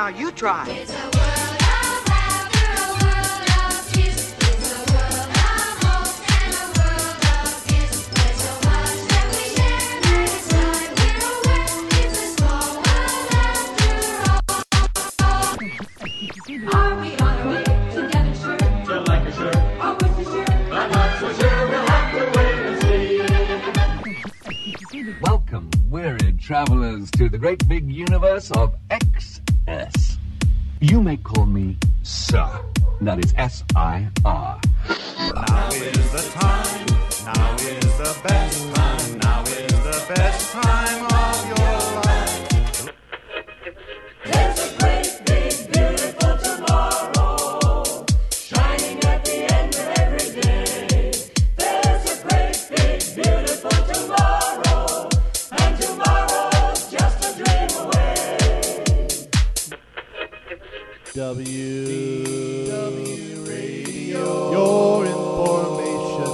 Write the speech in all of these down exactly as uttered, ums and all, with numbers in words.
Now you try. It's a world of laughter, a world of tears. It's a world of hope and a world of fears. There's so much that we share, and it's like we're aware. It's a small world after all. Are we on our way to Devonshire? To Lancashire, Or Worcestershire? I'm not so sure, we'll have to wait and see. Welcome, weary travelers, to the great big universe of X S. You may call me Sir. That is S I R. Now is the time, now is the best time, now is the best time of your life. There's a great, big, beautiful tomorrow, shining at the end of every day. There's a great, big, beautiful tomorrow, and tomorrow's just a dream away. W W Radio, your information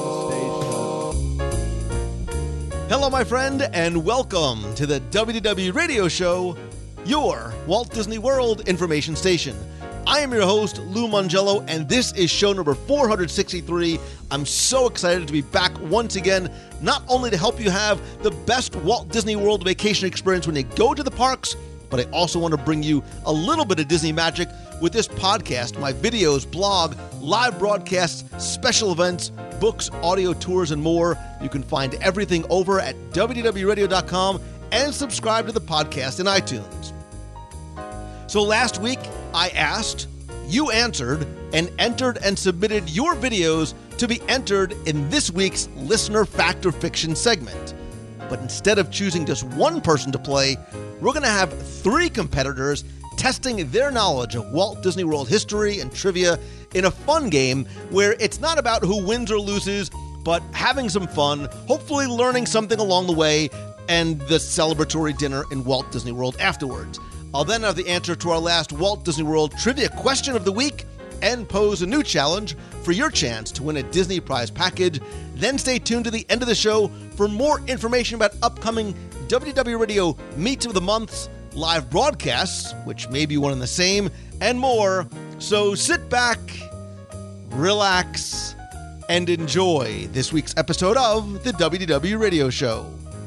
station. Hello, my friend, and welcome to the W W Radio Show, your Walt Disney World information station. I am your host, Lou Mongello, and this is show number four hundred sixty-three. I'm so excited to be back once again, not only to help you have the best Walt Disney World vacation experience when you go to the parks, but I also want to bring you a little bit of Disney magic with this podcast, my videos, blog, live broadcasts, special events, books, audio tours, and more. You can find everything over at W W radio dot com and subscribe to the podcast in iTunes. So last week, I asked, you answered, and entered and submitted your videos to be entered in this week's Listener Fact or Fiction segment. But instead of choosing just one person to play, we're going to have three competitors testing their knowledge of Walt Disney World history and trivia in a fun game where it's not about who wins or loses, but having some fun, hopefully learning something along the way, and the celebratory dinner in Walt Disney World afterwards. I'll then have the answer to our last Walt Disney World trivia question of the week and pose a new challenge for your chance to win a Disney prize package. Then stay tuned to the end of the show for more information about upcoming W W Radio Meets of the Months, live broadcasts, which may be one and the same, and more. So sit back, relax, and enjoy this week's episode of the W W Radio Show.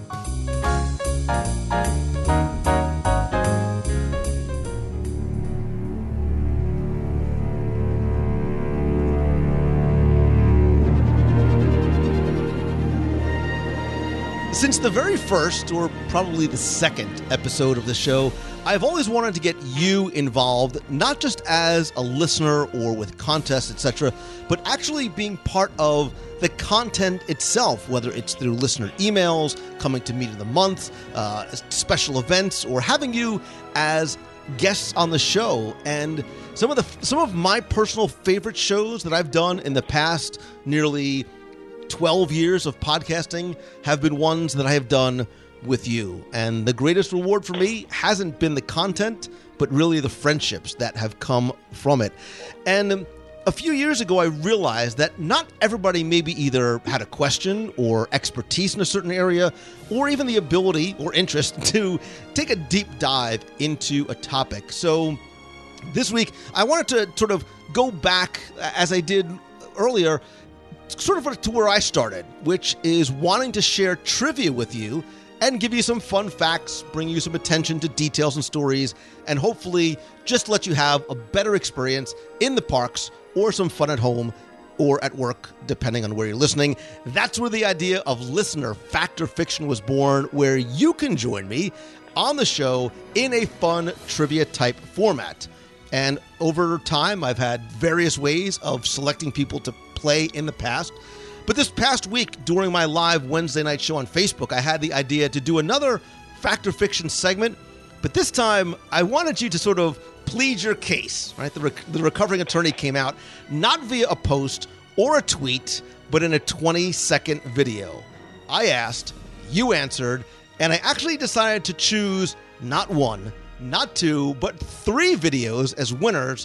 Since the very first, or probably the second episode of the show, I've always wanted to get you involved, not just as a listener or with contests, et cetera, but actually being part of the content itself, whether it's through listener emails, coming to Meet of the Month, uh, special events, or having you as guests on the show. And some of the some of my personal favorite shows that I've done in the past nearly twelve years of podcasting have been ones that I have done with you. And the greatest reward for me hasn't been the content, but really the friendships that have come from it. And a few years ago, I realized that not everybody maybe either had a question or expertise in a certain area, or even the ability or interest to take a deep dive into a topic. So this week, I wanted to sort of go back, as I did earlier, sort of to where I started, which is wanting to share trivia with you and give you some fun facts, bring you some attention to details and stories, and hopefully just let you have a better experience in the parks or some fun at home or at work, depending on where you're listening. That's where the idea of Listener Fact or Fiction was born, where you can join me on the show in a fun trivia type format. And over time, I've had various ways of selecting people to play in the past. But this past week, during my live Wednesday night show on Facebook, I had the idea to do another Fact or Fiction segment. But this time, I wanted you to sort of plead your case, right? The, rec- the recovering attorney came out, not via a post or a tweet, but in a twenty-second video. I asked, you answered, and I actually decided to choose not one, not two, but three videos as winners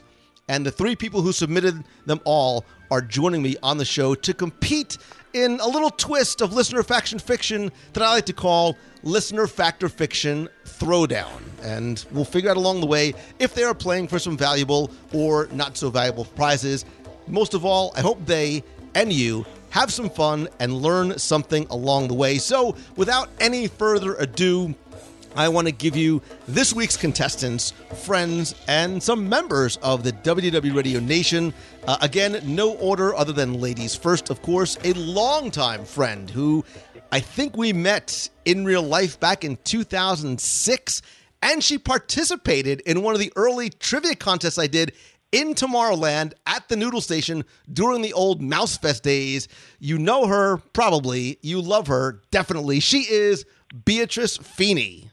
and the three people who submitted them all are joining me on the show to compete in a little twist of listener faction fiction that I like to call Listener Factor Fiction Throwdown. And we'll figure out along the way if they are playing for some valuable or not so valuable prizes. Most of all, I hope they and you have some fun and learn something along the way. So without any further ado, I want to give you this week's contestants, friends, and some members of the W D W Radio Nation. Uh, again, no order other than ladies first, of course. A longtime friend who I think we met in real life back in two thousand six, and she participated in one of the early trivia contests I did in Tomorrowland at the Noodle Station during the old Mousefest days. You know her, probably. You love her, definitely. She is Beatrice Feeney.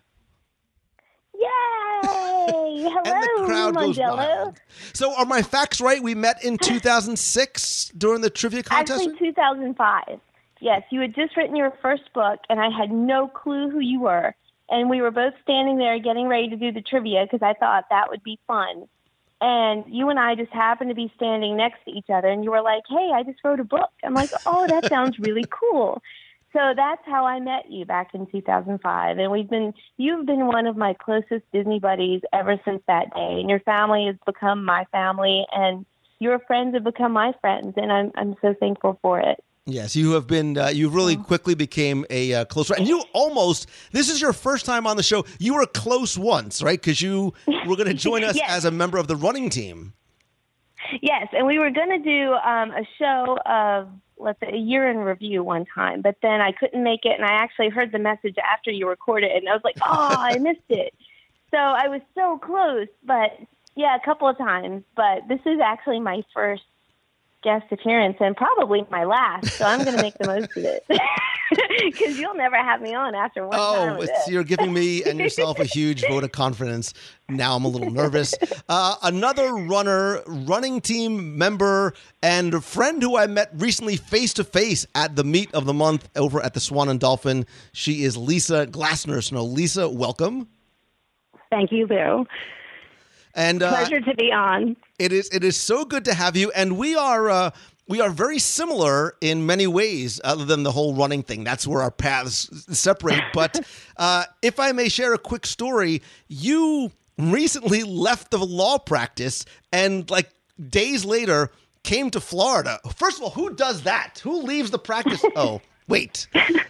Yay! Hello, And the crowd goes Mondello. wild. So are my facts right? We met in two thousand six during the trivia contest? Actually, two thousand five. Yes, you had just written your first book, and I had no clue who you were. And we were both standing there getting ready to do the trivia because I thought that would be fun. And you and I just happened to be standing next to each other, and you were like, hey, I just wrote a book. I'm like, oh, that sounds really cool. So that's how I met you back in two thousand five. And we've been, you've been one of my closest Disney buddies ever since that day. And your family has become my family, and your friends have become my friends. And I'm, I'm so thankful for it. Yes, you have been, uh, you really quickly became a uh, close friend. And you almost, this is your first time on the show. You were close once, right? Because you were going to join us Yes. as a member of the running team. Yes, and we were going to do um, a show of, let's say, a year in review one time, but then I couldn't make it, and I actually heard the message after you recorded it, and I was like, oh, I missed it. So I was so close, but yeah, a couple of times. But this is actually my first guest appearance and probably my last, so I'm going to make the most of it because you'll never have me on after one time. Oh, with it's, it. you're giving me and yourself a huge vote of confidence. Now I'm a little nervous. Uh, another runner, running team member, and a friend who I met recently face-to-face at the meet of the month over at the Swan and Dolphin. She is Lisa Glassner. So, Lisa, welcome. Thank you, Lou. And uh, Pleasure to be on. It is it is so good to have you, and we are uh, we are very similar in many ways, other than the whole running thing. That's where our paths separate. But uh, if I may share a quick story, you recently left the law practice, and like days later came to Florida. First of all, who does that? Who leaves the practice? Oh, wait.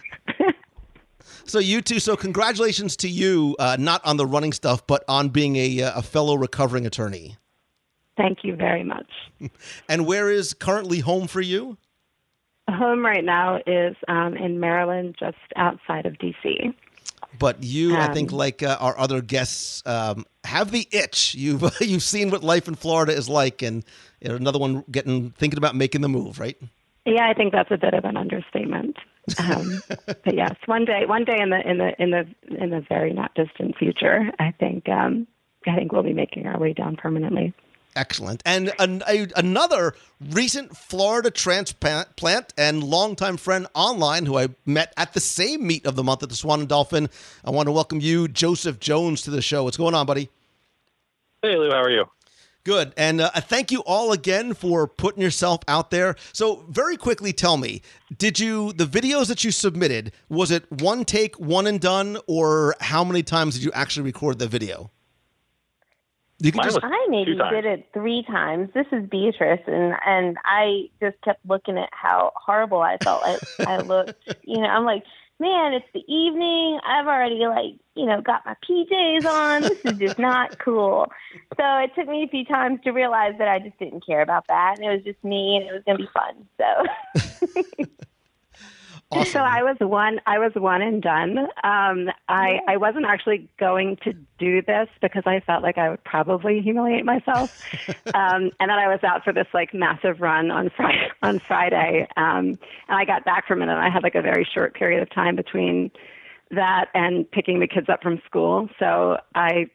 So you two, so congratulations to you, uh, not on the running stuff, but on being a, a fellow recovering attorney. Thank you very much. And where is currently home for you? Home right now is um, in Maryland, just outside of D C. But you, I Um, think, like uh, our other guests, um, have the itch. You've you've seen what life in Florida is like, and you know, another one getting thinking about making the move, right? Yeah, I think that's a bit of an understatement. Um, but yes, one day, one day in the in the in the in the very not distant future, I think um, I think we'll be making our way down permanently. Excellent. And an, a, another recent Florida transplant plant and longtime friend online who I met at the same meet of the month at the Swan and Dolphin. I want to welcome you, Joseph Jones, to the show. What's going on, buddy? Hey, Lou, how are you? Good. And uh, thank you all again for putting yourself out there. So very quickly, tell me, did you, the videos that you submitted, was it one take, one and done, or how many times did you actually record the video? You can Mine just, was I maybe two times. did it three times. This is Beatrice, and and I just kept looking at how horrible I felt like I looked. You know, I'm like, man, it's the evening. I've already, like, you know, got my P Js on. This is just not cool. So it took me a few times to realize that I just didn't care about that, and it was just me, and it was going to be fun. So. awesome. So I was one. I was one and done. Um, I I wasn't actually going to do this because I felt like I would probably humiliate myself. Um, and then I was out for this like massive run on Friday. On Friday, um, and I got back from it, and I had like a very short period of time between that and picking the kids up from school. So I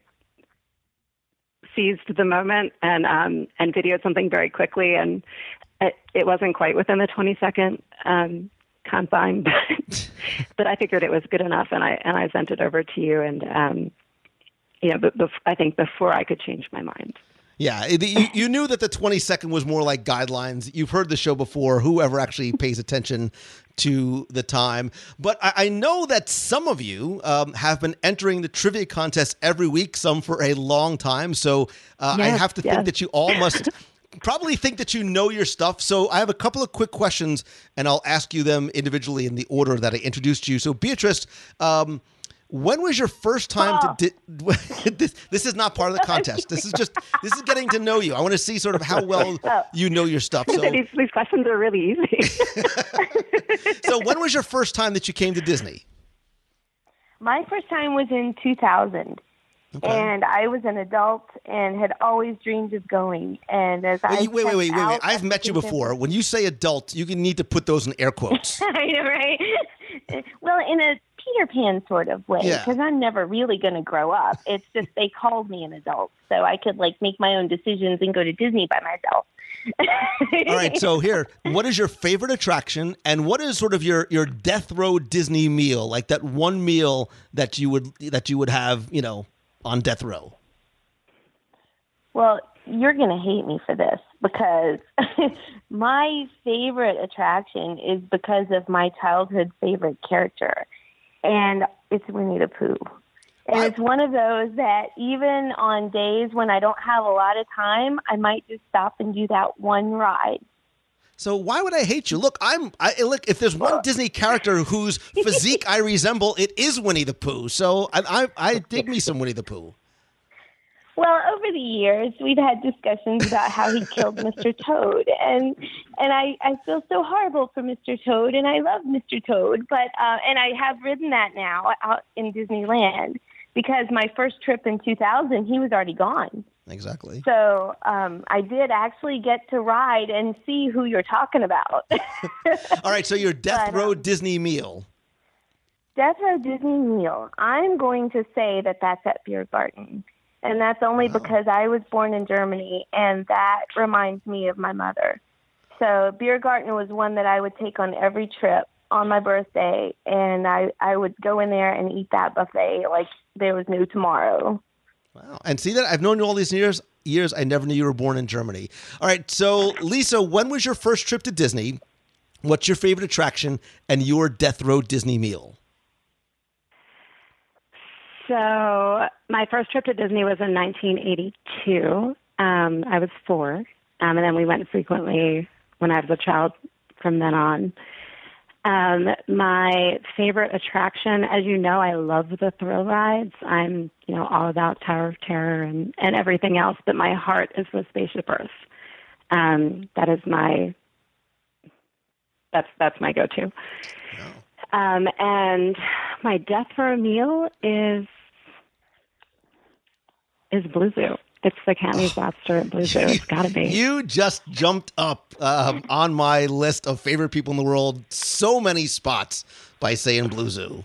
seized the moment and um, and videoed something very quickly, and it, it wasn't quite within the twenty second. Um, confine, but, but I figured it was good enough, and I and I sent it over to you, and um, you know, but bef- I think before I could change my mind. Yeah, it- you, you knew that the twenty second was more like guidelines. You've heard the show before, whoever actually pays attention to the time. But I, I know that some of you um, have been entering the trivia contest every week, some for a long time. So uh, I Yes, have to yes. think that you all must probably think that you know your stuff. So I have a couple of quick questions, and I'll ask you them individually in the order that I introduced you. So Beatrice, um, when was your first time Oh. to di- this? This is not part of the contest. This is just this is getting to know you. I want to see sort of how well Oh. you know your stuff. So, these, these questions are really easy. so when was your first time that you came to Disney? My first time was in two thousand. And I was an adult and had always dreamed of going. And as I Wait, wait, wait, wait, wait, wait. stepped out I've of met you the- before. When you say adult, you need to put those in air quotes. I know, right? Well, in a Peter Pan sort of way, Yeah. because I'm never really going to grow up. It's just they called me an adult, so I could like make my own decisions and go to Disney by myself. All right, so here, what is your favorite attraction, and what is sort of your, your death row Disney meal, like that one meal that you would that you would have, you know, on death row? Well, you're going to hate me for this because my favorite attraction is because of my childhood favorite character, and it's Winnie the Pooh. And it's one of those that even on days when I don't have a lot of time, I might just stop and do that one ride. So why would I hate you? Look, I'm I look. If there's one Disney character whose physique I resemble, it is Winnie the Pooh. So I I, I dig me some Winnie the Pooh. Well, over the years, we've had discussions about how he killed Mister Toad, and and I, I feel so horrible for Mister Toad, and I love Mister Toad, but uh, and I have ridden that now out in Disneyland because my first trip in two thousand, he was already gone. Exactly. So um, I did actually get to ride and see who you're talking about. All right, so your death But, row um, Disney meal. Death Row Disney meal. I'm going to say that that's at Beer Garden. And that's only because I was born in Germany, and that reminds me of my mother. So Beer Garden was one that I would take on every trip on my birthday, and I, I would go in there and eat that buffet like there was no tomorrow. Wow. And see that? I've known you all these years. Years. I never knew you were born in Germany. All right, so Lisa, when was your first trip to Disney? What's your favorite attraction and your death row Disney meal? So my first trip to Disney was in nineteen eighty-two. Um, I was four, um, and then we went frequently when I was a child from then on. Um, my favorite attraction, as you know, I love the thrill rides. I'm, you know, all about Tower of Terror and, and everything else, but my heart is with Spaceship Earth. Um, that is my, that's, that's my go-to. Um, and my death for a meal is is Blue Zoo. It's the Cantonese lobster at Blue Zoo. It's got to be. You just jumped up um, on my list of favorite people in the world so many spots by saying Blue Zoo.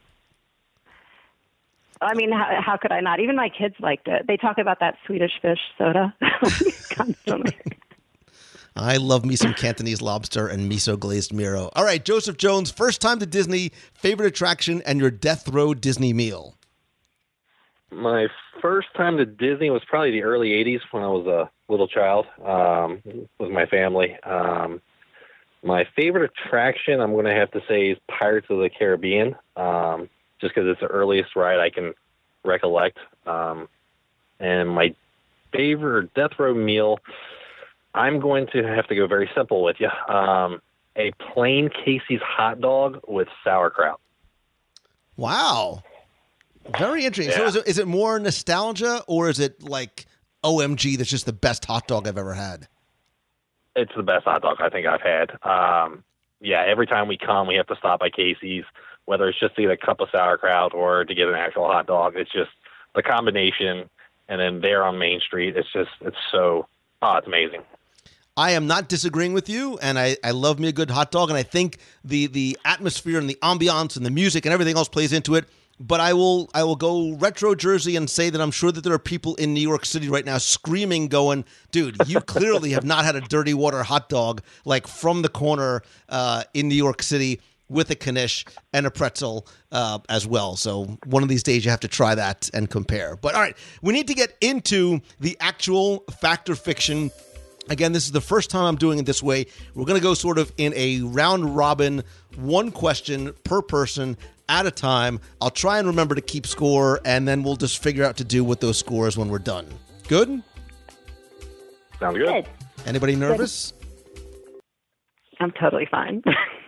I mean, how, how could I not? Even my kids liked it. They talk about that Swedish fish soda constantly. I love me some Cantonese lobster and miso glazed Miro. All right, Joseph Jones, first time to Disney, favorite attraction, and your death row Disney meal. My first time to Disney was probably the early eighties when I was a little child um, with my family. Um, my favorite attraction, I'm going to have to say, is Pirates of the Caribbean, um, just because it's the earliest ride I can recollect. Um, and my favorite death row meal, I'm going to have to go very simple with you. Um, a plain Casey's hot dog with sauerkraut. Wow. Very interesting. So Yeah. is it, is it more nostalgia or is it like, O M G, that's just the best hot dog I've ever had? It's the best hot dog I think I've had. Um, yeah, every time we come, we have to stop by Casey's, whether it's just to get a cup of sauerkraut or to get an actual hot dog. It's just the combination. And then there on Main Street, it's just, it's so, oh, it's amazing. I am not disagreeing with you, and I, I love me a good hot dog, and I think the the atmosphere and the ambiance and the music and everything else plays into it. But I will I will go retro Jersey and say that I'm sure that there are people in New York City right now screaming, going, dude, you clearly have not had a dirty water hot dog like from the corner uh, in New York City. with a knish and a pretzel uh, as well. So one of these days you have to try that and compare. But all right, we need to get into the actual fact or fiction. Again, this is the first time I'm doing it this way. We're going to go sort of in a round robin, one question per person at a time. I'll try and remember to keep score, and then we'll just figure out to do with those scores when we're done. Good? Sounds good. Good. Anybody nervous? I'm totally fine.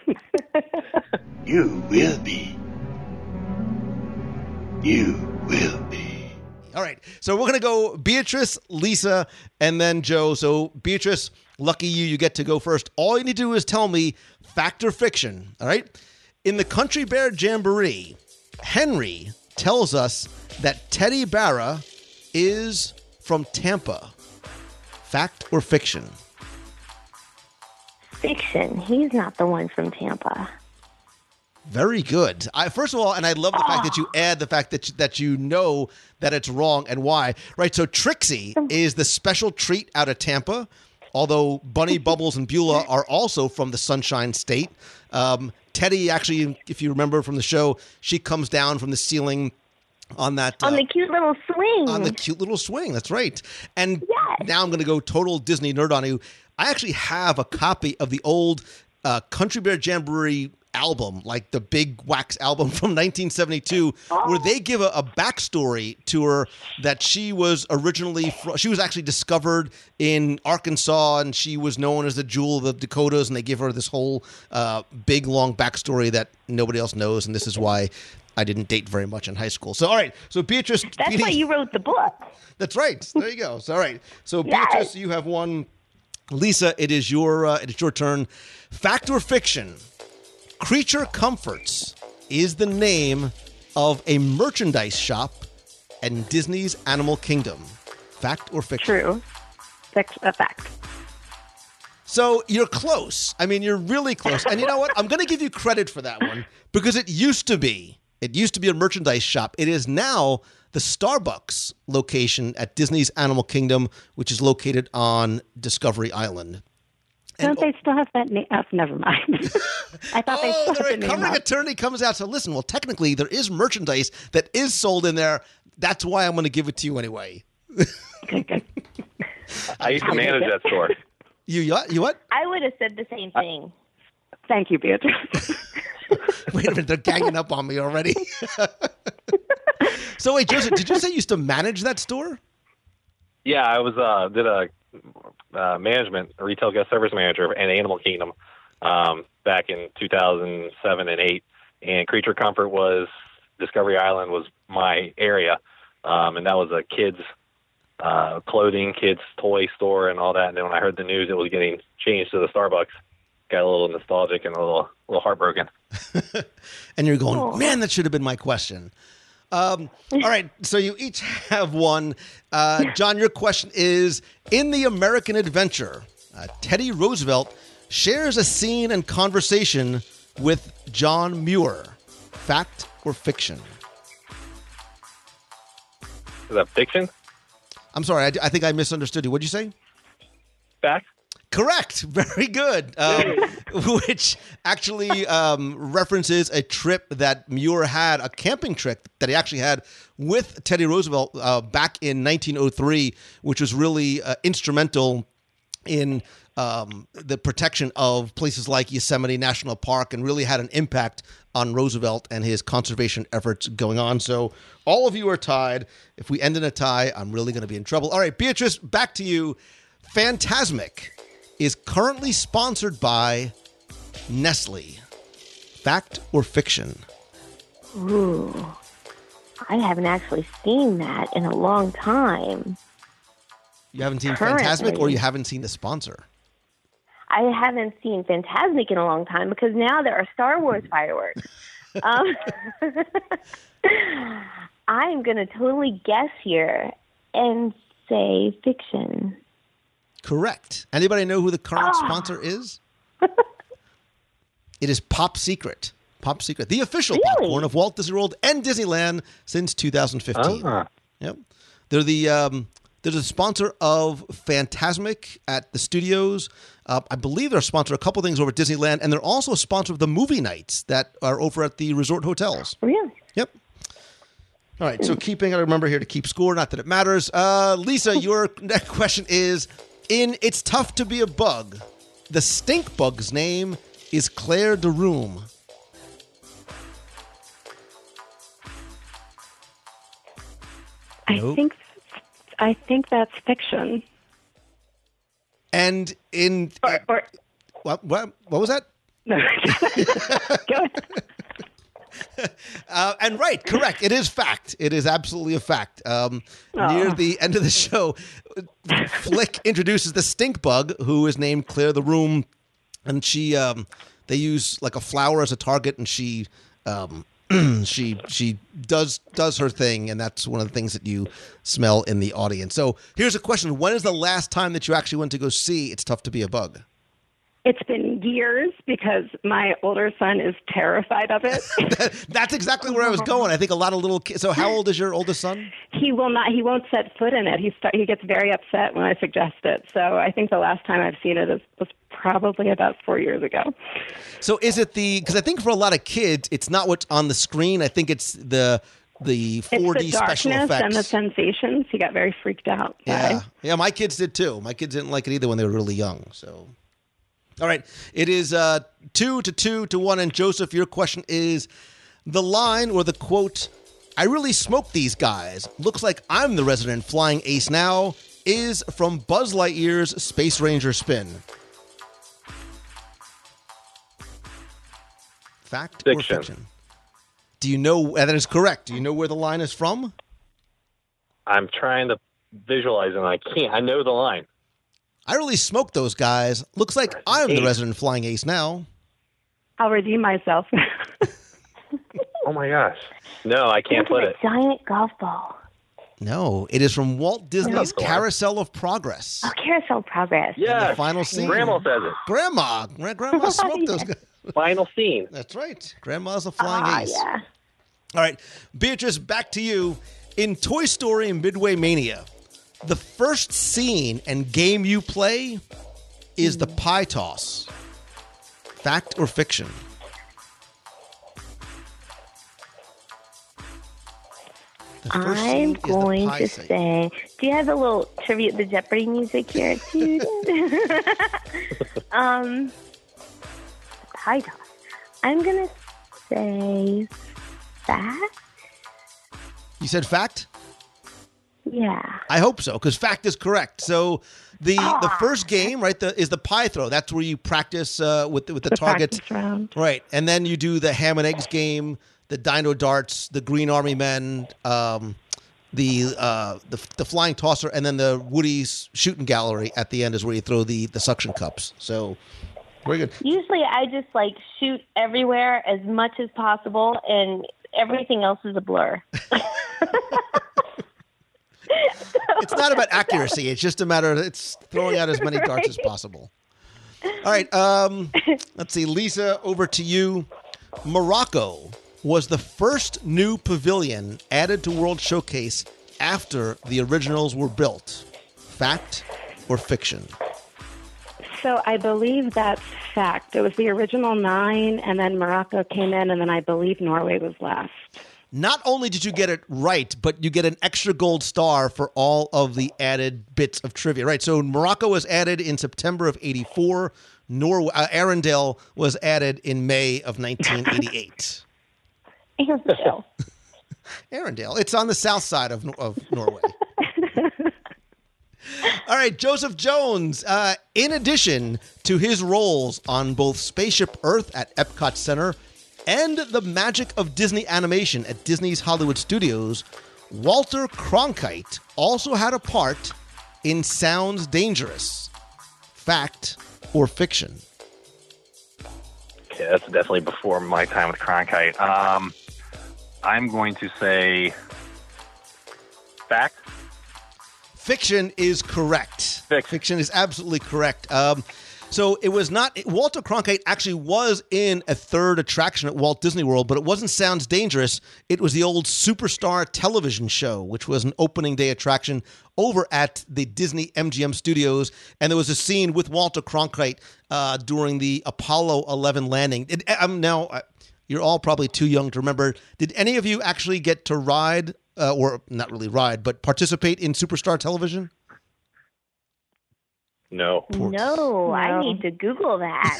You will be. You will be. All right, so we're going to go Beatrice, Lisa, and then Joe. So Beatrice, lucky you, you get to go first. All you need to do is tell me fact or fiction, all right? In the Country Bear Jamboree, Henry tells us that Teddy Barra is from Tampa. Fact or fiction? Fiction. He's not the one from Tampa. Very good. I, first of all, and I love the fact that you add the fact that you, that you know that it's wrong and why. Right, so Trixie is the special treat out of Tampa, although Bunny, Bubbles, and Beulah are also from the Sunshine State. Um, Teddy, actually, if you remember from the show, she comes down from the ceiling on that... On uh, the cute little swing. On the cute little swing, that's right. And Yes. now I'm going to go total Disney nerd on you. I actually have a copy of the old uh, Country Bear Jamboree album, like the big wax album from nineteen seventy-two, where they give a, a backstory to her that she was originally fr- she was actually discovered in Arkansas, and she was known as the Jewel of the Dakotas, and they give her this whole uh, big long backstory that nobody else knows, and this is why I didn't date very much in high school. So all right, so Beatrice, That's Beatrice- why you wrote the book. that's right. There you go. So all right, so Yes. Beatrice, you have one. Lisa, it is your uh, it is your turn. Fact or fiction? Creature Comforts is the name of a merchandise shop in Disney's Animal Kingdom. Fact or fiction? True. Fic- a fact. So you're close. I mean, you're really close. And you know what? I'm going to give you credit for that one because it used to be. It used to be a merchandise shop. It is now the Starbucks location at Disney's Animal Kingdom, which is located on Discovery Island. Don't they still have that name? Oh, never mind. I thought they Oh, still the had the name recovering up. attorney comes out. So listen, well, technically there is merchandise that is sold in there. That's why I'm going to give it to you anyway. Good, good. I used to manage that store. You you what? You what? I would have said the same thing. Thank you, Beatrice. Wait a minute, they're ganging up on me already. So wait, Joseph, did you say you used to manage that store? Yeah, I was uh, did a uh, management, a retail guest service manager at Animal Kingdom um, back in two thousand seven and eight, and Creature Comfort was Discovery Island was my area, um, and that was a kids uh, clothing, kids toy store, and all that. And then when I heard the news it was getting changed to the Starbucks, got a little nostalgic and a little, a little heartbroken. And you're going, man, that should have been my question. Um, all right, so you each have one. Uh, John, your question is, in The American Adventure, uh, Teddy Roosevelt shares a scene and conversation with John Muir. Fact or fiction? Is that fiction? I'm sorry, I, I think I misunderstood you. What'd you say? Fact? Correct. Very good. Um, which actually um, references a trip that Muir had, a camping trip that he actually had with Teddy Roosevelt uh, back in nineteen oh three, which was really uh, instrumental in um, the protection of places like Yosemite National Park and really had an impact on Roosevelt and his conservation efforts going on. So all of you are tied. If we end in a tie, I'm really going to be in trouble. All right, Beatrice, back to you. Fantasmic is currently sponsored by Nestle. Fact or fiction? Ooh, I haven't actually seen that in a long time. You haven't seen Currently. Fantasmic, or you haven't seen the sponsor? I haven't seen Fantasmic in a long time because now there are Star Wars fireworks. um, I'm going to totally guess here and say fiction. Correct. Anybody know who the current Ah. sponsor is? It is Pop Secret. Pop Secret, the official Really? popcorn of Walt Disney World and Disneyland since two thousand fifteen. Ah. Yep. They're the um, They're the sponsor of Fantasmic at the studios. Uh, I believe they're a sponsor of a couple things over at Disneyland, and they're also a sponsor of the movie nights that are over at the resort hotels. Really? Yep. All right, so keeping, I remember here to keep score, not that it matters. Uh, Lisa, your next question is, in It's Tough to Be a Bug, the stink bug's name is Claire de Room. I Nope. think I think that's fiction. And in... Or, or What, what, what was that? no. Go ahead. Uh, and right, correct. It is fact. It is absolutely a fact. Um, Aw. near the end of the show, Flick introduces the stink bug, who is named Claire the Room, and she um, they use like a flower as a target, and she um, she she does does her thing, and that's one of the things that you smell in the audience. So here's a question: when is the last time that you actually went to go see It's Tough to Be a Bug? It's been years because my older son is terrified of it. That's exactly where I was going. I think a lot of little kids. So how old is your oldest son? He will not. He won't set foot in it. He start, He gets very upset when I suggest it. So I think the last time I've seen it is, was probably about four years ago. So is it the? Because I think for a lot of kids, it's not what's on the screen. I think it's the the four D it's the special darkness effects. and the sensations. He got very freaked out. Yeah, by. yeah. My kids did too. My kids didn't like it either when they were really young. So, all right, it is uh, two to two to one. And Joseph, your question is the line or the quote. I really smoked these guys. Looks like I'm the resident flying ace now. Is from Buzz Lightyear's Space Ranger spin. Fact Fiction. or fiction? Do you know, and that is correct. Do you know where the line is from? I'm trying to visualize it, and I can't. I know the line. I really smoked those guys. Looks like I'm the Ace. resident flying ace now. I'll redeem myself. Oh my gosh. No, I can't Look put at it. a giant golf ball. No, it is from Walt Disney's No. Carousel of Progress. Oh, Carousel Progress. Yeah. The final scene. Grandma says it. Grandma. Gra- Grandma smoked those guys. Final scene. That's right. Grandma's a flying Ah, ace. yeah. All right, Beatrice, back to you. In Toy Story Midway Mania, the first scene and game you play is the pie toss. Fact or fiction? The first scene I'm is the going pie to scene. say, do you have the little tribute, the Jeopardy music here? um, pie toss. I'm going to say fact. You said fact? Yeah. I hope so, because fact is correct. So the Ah. the first game, right, the, is the pie throw. That's where you practice uh, with the, with the, The target, practice round. right? And then you do the ham and eggs game, the dino darts, the green army men, um, the uh, the the flying tosser, and then the Woody's shooting gallery at the end is where you throw the the suction cups. So very good. Usually I just like shoot everywhere as much as possible, and everything else is a blur. It's not about accuracy. It's just a matter of it's throwing out as many darts as possible. All right. Um, let's see. Lisa, over to you. Morocco was the first new pavilion added to World Showcase after the originals were built. Fact or fiction? So I believe that's fact. It was the original nine, and then Morocco came in, and then I believe Norway was last. Not only did you get it right, but you get an extra gold star for all of the added bits of trivia. Right. So Morocco was added in September of eighty-four. Norway, uh, Arendelle was added in May of nineteen eighty-eight. Arendelle. Arendelle. It's on the south side of, of Norway. All right, Joseph Jones, uh, in addition to his roles on both Spaceship Earth at Epcot Center and the Magic of Disney Animation at Disney's Hollywood Studios, Walter Cronkite also had a part in Sounds Dangerous. Fact or fiction? Okay, that's definitely before my time with Cronkite. Um, I'm going to say fact. Fiction is correct. Fiction. Fiction is absolutely correct. Um, So it was not, Walter Cronkite actually was in a third attraction at Walt Disney World, but it wasn't Sounds Dangerous. It was the old Superstar television show, which was an opening day attraction over at the Disney M G M Studios. And there was a scene with Walter Cronkite uh, during the Apollo eleven landing. It, I'm now, uh, you're all probably too young to remember. Did any of you actually get to ride, uh, or not really ride, but participate in Superstar television? No. No, I need to Google that.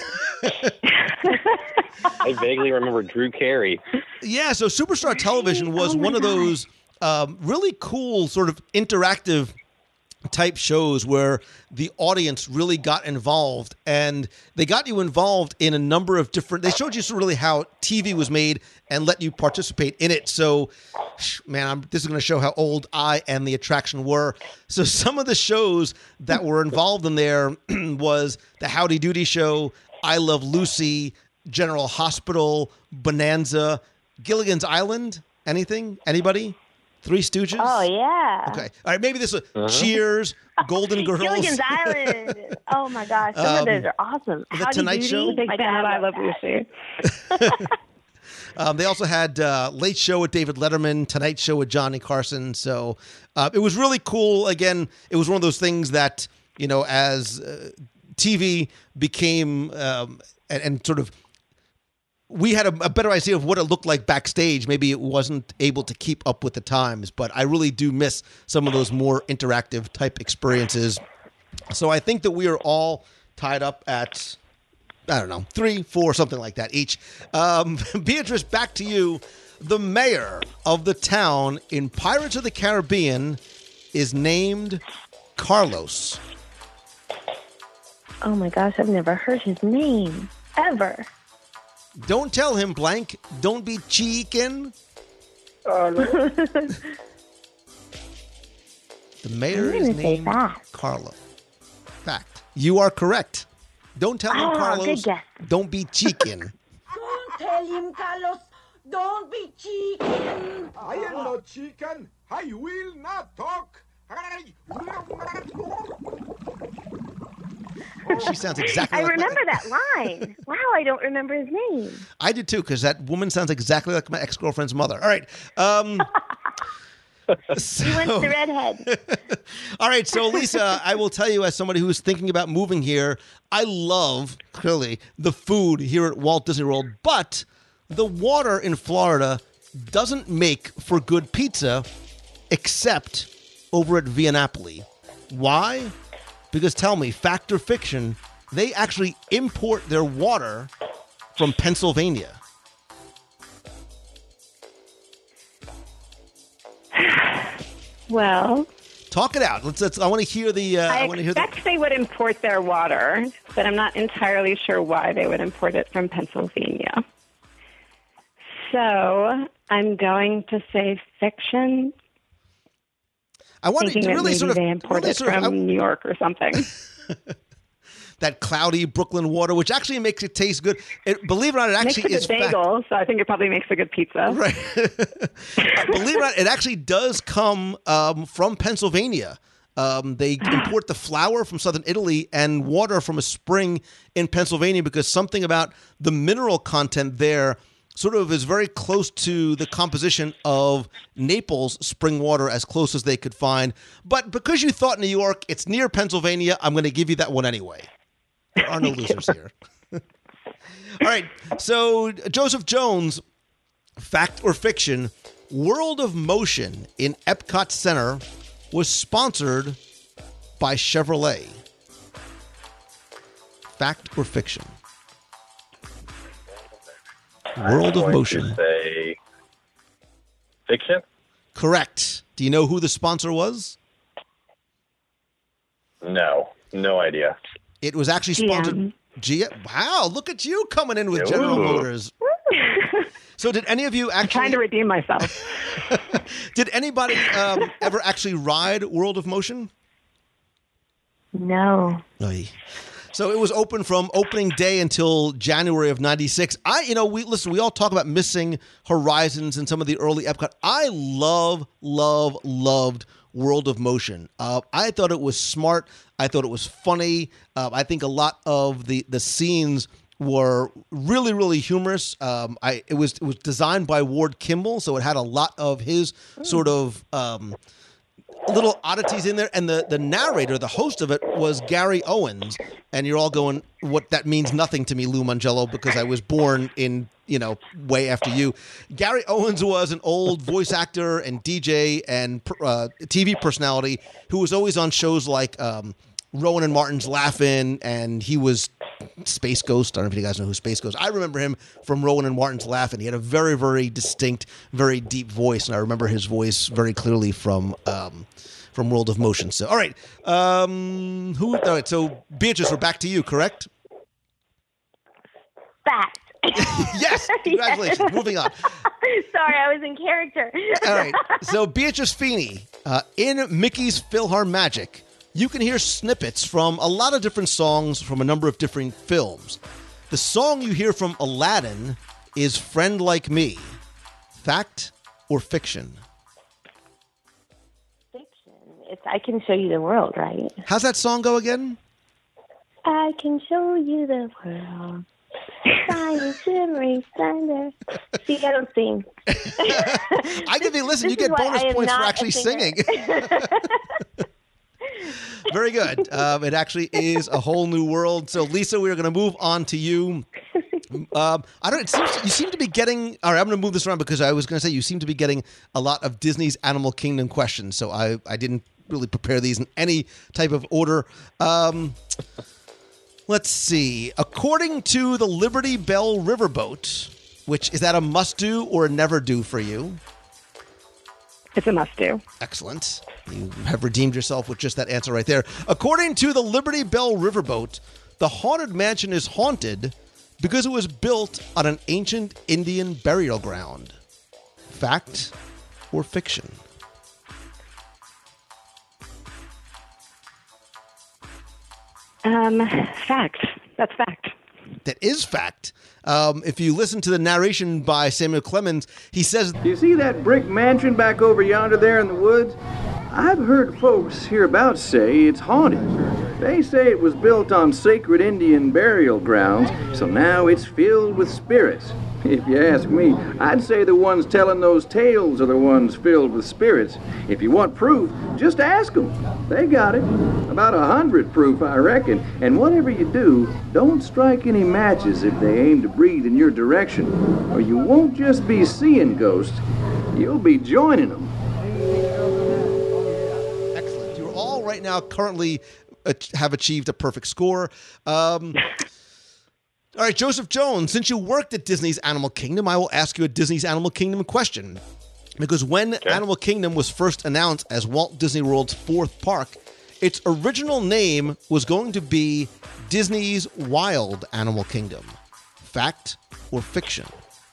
I vaguely remember Drew Carey. Yeah, so Superstar Television was Oh my one of God. those um, really cool sort of interactive type shows where the audience really got involved, and they got you involved in a number of different, they showed you sort of really how T V was made and let you participate in it. So, sh- man, I'm, this is going to show how old I and the attraction were. So some of the shows that were involved in there was the Howdy Doody Show, I Love Lucy, General Hospital, Bonanza, Gilligan's Island. Anything? Anybody? Three Stooges? Oh, yeah. Okay. All right. Maybe this was Uh-huh. Cheers, Golden Girls. Gilligan's Island. Oh, my gosh. Some Um, of those are awesome. The Howdy Tonight Doody. Show? Big My fan of God, I Love that. Lucy. Um, they also had uh, Late Show with David Letterman, Tonight Show with Johnny Carson. So uh, it was really cool. Again, it was one of those things that, you know, as uh, T V became um, and, and sort of we had a, a better idea of what it looked like backstage. Maybe it wasn't able to keep up with the times, but I really do miss some of those more interactive type experiences. So I think that we are all tied up at, I don't know, three, four, something like that each. Um, Beatrice, back to you. The mayor of the town in Pirates of the Caribbean is named Carlos. Oh, my gosh. I've never heard his name. Ever. Don't tell him, blank. Don't be cheeking. The mayor I'm is gonna say named fact. Carlos. Fact. You are correct. Don't tell him, Oh, Carlos. good guess. Don't be cheeking. Don't tell him, Carlos. Don't be cheeking. I am not chicken. I will not talk. She sounds exactly I like remember my, that line. Wow, I don't remember his name. I did too, because that woman sounds exactly like my ex-girlfriend's mother. All right. Um, so, He went to the redhead. all right. So, Lisa, I will tell you, as somebody who's thinking about moving here, I love, clearly, the food here at Walt Disney World, but the water in Florida doesn't make for good pizza, except over at Via Napoli. Why? Because tell me, fact or fiction, they actually import their water from Pennsylvania. Well, Talk it out. Let's. let's I want to hear the. Uh, I, I want to hear the. expect they would import their water, but I'm not entirely sure why they would import it from Pennsylvania. So I'm going to say fiction, I want thinking to that really maybe sort of they import really it sort of- from I- New York or something. that cloudy Brooklyn water, which actually makes it taste good. It, believe it or not, it Makes actually a is good fact. bagel, so I think it probably makes a good pizza. Right. Uh, believe it or not, it actually does come um, from Pennsylvania. Um, they import the flour from southern Italy and water from a spring in Pennsylvania because something about the mineral content there sort of is very close to the composition of Naples spring water, as close as they could find. But because you thought New York, it's near Pennsylvania, I'm going to give you that one anyway. There are no losers here. All right. So, Joseph Jones, fact or fiction, World of Motion in Epcot Center was sponsored by Chevrolet. Fact or fiction? World of I'm going Motion. to say fiction. Correct. Do you know who the sponsor was? No, no idea. It was actually G M. sponsored. G M. Wow, look at you coming in with General Ooh. Motors. So did any of you I'm actually... trying to redeem myself. Did anybody um, ever actually ride World of Motion? No. Oy. So it was open from opening day until January of ninety-six. I, you know, we listen, we all talk about missing Horizons and some of the early Epcot. I love, love, loved World of Motion. Uh, I thought it was smart. I thought it was funny. Uh, I think a lot of the, the scenes were really, really humorous. Um, I it was it was designed by Ward Kimball, so it had a lot of his sort of um, little oddities in there. And the, the narrator, the host of it, was Gary Owens. And you're all going, what that means nothing to me, Lou Mangello, because I was born in, you know, way after you. Gary Owens was an old voice actor and D J and uh, T V personality who was always on shows like um, Rowan and Martin's Laugh-In, and he was Space Ghost. I don't know if you guys know who Space Ghost. I remember him from Rowan and Martin's Laugh-In. He had a very, very distinct, very deep voice, and I remember his voice very clearly from um, from World of Motion. So, all right, um, who? All right, so Beatrice, we're back to you, correct? Fact. Yes, congratulations. Yes. Moving on. Sorry, I was in character. All right, so Beatrice Feeney, uh, in Mickey's PhilharMagic, you can hear snippets from a lot of different songs from a number of different films. The song you hear from Aladdin is Friend Like Me. Fact or fiction? Fiction. It's I Can Show You the World, right? How's that song go again? I can show you the world. Shiny, shimmery, thunder. See, I don't sing. I give you, listen, This you is get why bonus I am points for not a actually singer. singing. Very good. Um, it actually is a whole new world. So, Lisa, we are going to move on to you. Um, I don't. It seems you seem to be getting. All right, I'm going to move this around because I was going to say you seem to be getting a lot of Disney's Animal Kingdom questions. So I, I didn't really prepare these in any type of order. Um, let's see. According to the Liberty Bell Riverboat, which is that a must-do or a never-do for you? It's a must-do. Excellent. You have redeemed yourself with just that answer right there. According to the Liberty Bell Riverboat, the Haunted Mansion is haunted because it was built on an ancient Indian burial ground. Fact or fiction? Um, fact. That's fact. That is fact. Um, if you listen to the narration by Samuel Clemens, he says, You see that brick mansion back over yonder there in the woods? I've heard folks hereabouts say it's haunted. They say it was built on sacred Indian burial grounds, so now it's filled with spirits. If you ask me, I'd say the ones telling those tales are the ones filled with spirits. If you want proof, just ask them. They got it. About a hundred proof, I reckon. And whatever you do, don't strike any matches if they aim to breathe in your direction, or you won't just be seeing ghosts, you'll be joining them. excellent. You're all right now currently uh, have achieved a perfect score. Um, all right, Joseph Jones, since you worked at Disney's Animal Kingdom, I will ask you a Disney's Animal Kingdom question. Because when Okay. Animal Kingdom was first announced as Walt Disney World's fourth park, its original name was going to be Disney's Wild Animal Kingdom. Fact or fiction?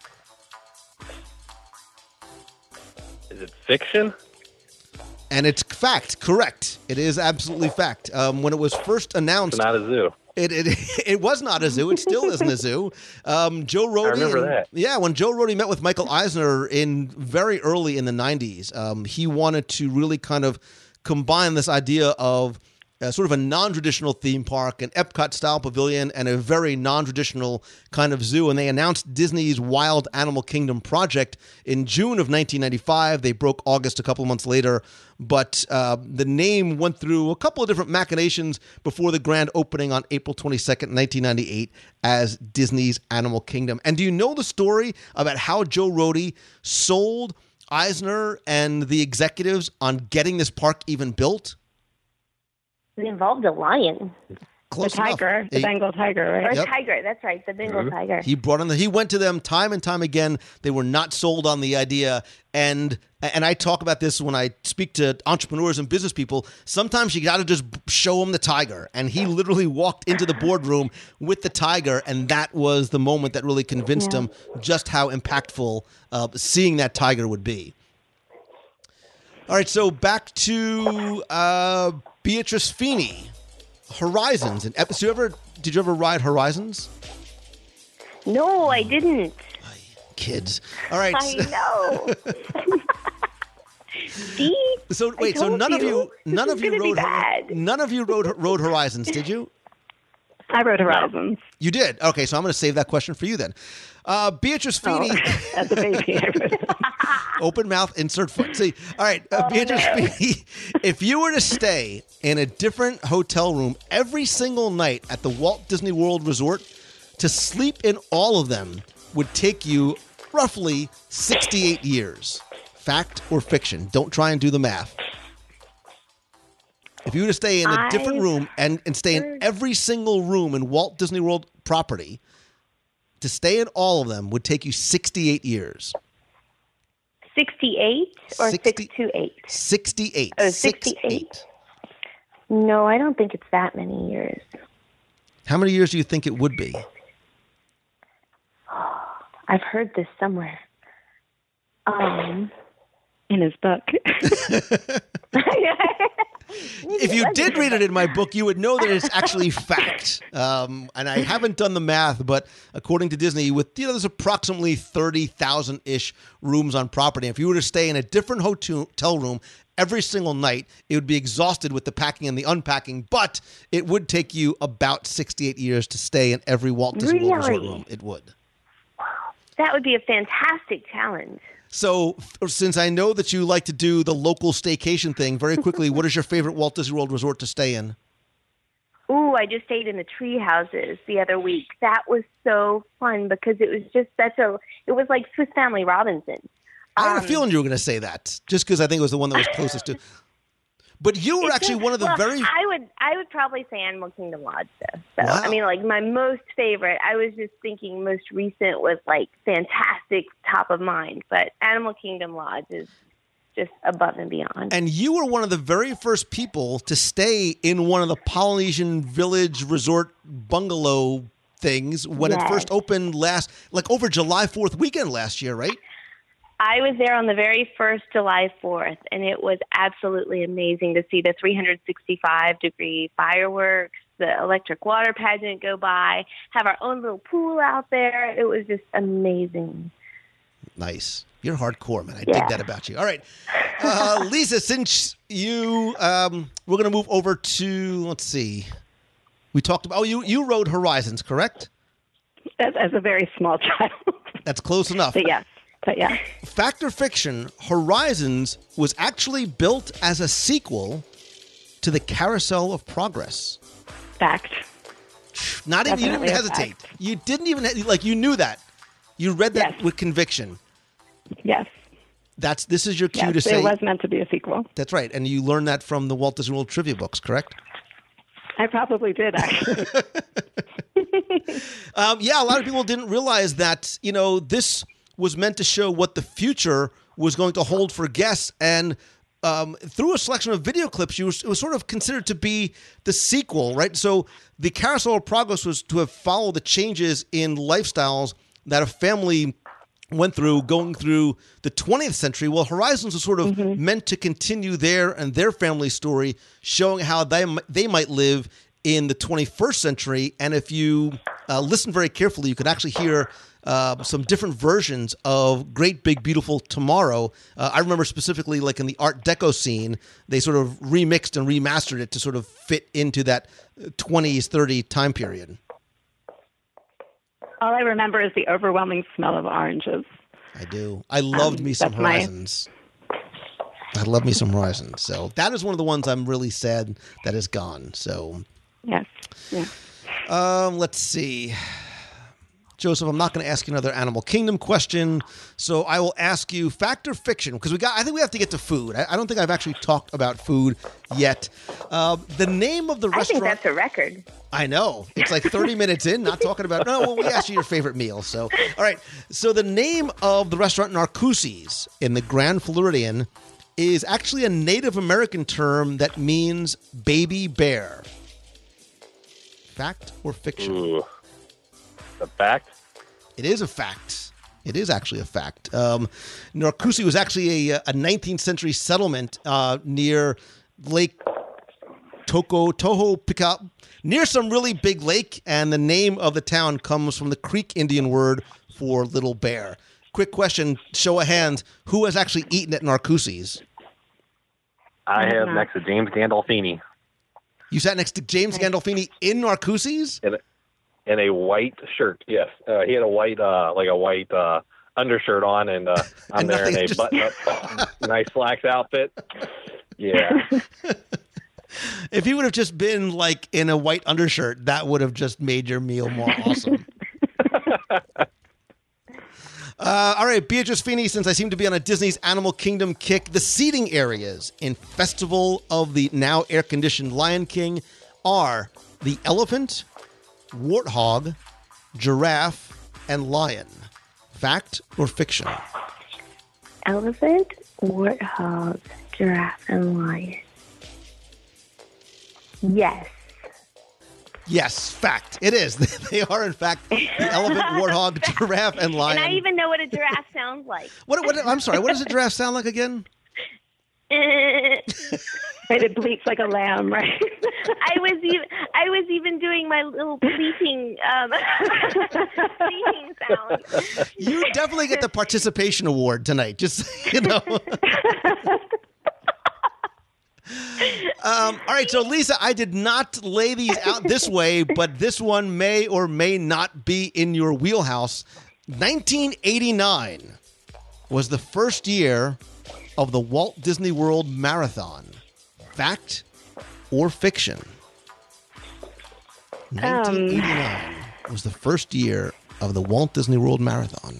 Is it fiction? And it's fact, correct. It is absolutely fact. Um, when it was first announced, It's not a zoo. It, it it was not a zoo. It still isn't a zoo. Um, Joe Rohde. I remember and- that. Yeah, when Joe Rohde met with Michael Eisner in very early in the nineties, um, he wanted to really kind of combine this idea of uh, sort of a non-traditional theme park, an Epcot-style pavilion, and a very non-traditional kind of zoo. And they announced Disney's Wild Animal Kingdom project in June of nineteen ninety-five. They broke August a couple of months later, but uh, the name went through a couple of different machinations before the grand opening on April twenty-second, nineteen ninety-eight as Disney's Animal Kingdom. And do you know the story about how Joe Rohde sold Eisner and the executives on getting this park even built? It involved a lion. Close the tiger, enough. the He- Bengal tiger, right? Or Yep. tiger, that's right, the Bengal tiger. He brought in the, he went to them time and time again. They were not sold on the idea. And and I talk about this when I speak to entrepreneurs and business people. Sometimes you got to just show them the tiger. And he literally walked into the boardroom with the tiger. And that was the moment that really convinced Yeah. him just how impactful uh, seeing that tiger would be. All right, so back to uh, Beatrice Feeney. Horizons. And did you ever did you ever ride Horizons? No, I didn't. Kids. All right. I know. See? So I wait, so told none of you, This none is of you gonna be rode, bad. none of you rode Road Horizons, did you? I rode Horizons. You did. Okay, so I'm going to save that question for you then. Uh, Beatrice Oh, Feeney. as a baby, I rode it. Open mouth, insert foot. See, all right, uh, Oh, Beatrice no. Feeney, if you were to stay in a different hotel room every single night at the Walt Disney World Resort, to sleep in all of them would take you roughly sixty-eight years. Fact or fiction? Don't try and do the math. If you were to stay in a I different room and, and stay in heard- every single room in Walt Disney World property, to stay in all of them would take you sixty-eight years. sixty-eight or sixty six to eight? sixty-eight. Oh, Six, sixty-eight. eight. No, I don't think it's that many years. How many years do you think it would be? I've heard this somewhere. Um, In his book. If you did read it in my book, you would know that it's actually fact. Um, and I haven't done the math, but according to Disney, with you know, there's approximately thirty thousand ish rooms on property. If you were to stay in a different hotel room every single night, it would be exhausted with the packing and the unpacking. But it would take you about sixty-eight years to stay in every Walt Disney World Resort Really? room. It would. that would be a fantastic challenge. So, f- since I know that you like to do the local staycation thing, very quickly, what is your favorite Walt Disney World resort to stay in? Ooh, I just stayed in the tree houses the other week. That was so fun because it was just such a, it was like Swiss Family Robinson. I had a Um, feeling you were going to say that, just because I think it was the one that was closest to. But you were It's actually just- one of the well, very. I would I would probably say Animal Kingdom Lodge though. So Wow. I mean, like my most favorite. I was just thinking most recent was like fantastic, top of mind. But Animal Kingdom Lodge is just above and beyond. And you were one of the very first people to stay in one of the Polynesian Village Resort bungalow things when it Yes. first opened last, like over July fourth weekend last year, right? I was there on the very first July fourth, and it was absolutely amazing to see the three hundred sixty-five degree fireworks, the electric water pageant go by, have our own little pool out there. It was just amazing. Nice. You're hardcore, man. I Yeah. dig that about you. All right. Uh, Lisa, since you, um, we're going to move over to, let's see. We talked about, oh, you, you rode Horizons, correct? As, as a very small child. That's close enough. But yes. But yeah. Fact or fiction, Horizons was actually built as a sequel to the Carousel of Progress. Fact. Not even, you didn't Definitely even a hesitate. fact. You didn't even, like, you knew that. You read that Yes. with conviction. Yes. That's, this is your cue Yes. to say. It was meant to be a sequel. That's right. And you learned that from the Walt Disney World trivia books, correct? I probably did, actually. Um, yeah, a lot of people didn't realize that, you know, this was meant to show what the future was going to hold for guests. And um, through a selection of video clips, you was, it was sort of considered to be the sequel, right? So the Carousel of Progress was to have followed the changes in lifestyles that a family went through going through the twentieth century. Well, Horizons was sort of meant to continue their and their family story, showing how they, they might live in the twenty-first century. And if you uh, listen very carefully, you could actually hear uh, some different versions of Great Big Beautiful Tomorrow. Uh, I remember specifically, like in the Art Deco scene, they sort of remixed and remastered it to sort of fit into that twenties, thirty time period. All I remember is the overwhelming smell of oranges. I do. I loved Um, me some that's my- Horizons. I love me some Horizons. So that is one of the ones I'm really sad that is gone. So Yes. Yeah. um, let's see. Joseph, I'm not going to ask you another Animal Kingdom question, so I will ask you fact or fiction, because we got. I think we have to get to food. I, I don't think I've actually talked about food yet. Uh, the name of the I restaurant. think that's a record. I know. It's like thirty minutes in, not talking about. No, well, we asked you your favorite meal. So, all right. So the name of the restaurant Narcoossee's in the Grand Floridian is actually a Native American term that means baby bear. Fact or fiction? Ooh. A fact? It is a fact. It is actually a fact. Um, Narcoossee was actually a, a nineteenth century settlement uh, near Lake Toko Toho Pickup, near some really big lake, and the name of the town comes from the Creek Indian word for little bear. Quick question, show of hands, who has actually eaten at Narcoossee's? I have have not. next to James Gandolfini You sat next to James Gandolfini in Narcoossee's? in a, in a white shirt. Yes, uh, he had a white, uh, like a white uh, undershirt on, and uh, I'm And there in nothing, a just- button-up, nice slacks outfit. Yeah. If he would have just been like in a white undershirt, that would have just made your meal more awesome. Uh, all right, Beatrice Feeney, since I seem to be on a Disney's Animal Kingdom kick, the seating areas in Festival of the now air-conditioned Lion King are the elephant, warthog, giraffe, and lion. Fact or fiction? Elephant, warthog, giraffe, and lion. Yes. Yes, fact. It is. They are, in fact, the elephant, warthog, giraffe, and lion. And I even know what a giraffe sounds like. What, what, I'm sorry, what does a giraffe sound like again? Right, it bleats like a lamb, right? I was even I was even doing my little bleating um, bleating sound. You definitely get the participation award tonight, just so you know. Um, all right, so Lisa, I did not lay these out this way, but this one may or may not be in your wheelhouse. nineteen eighty-nine was the first year of the Walt Disney World Marathon. Fact or fiction? nineteen eighty-nine was the first year of the Walt Disney World Marathon.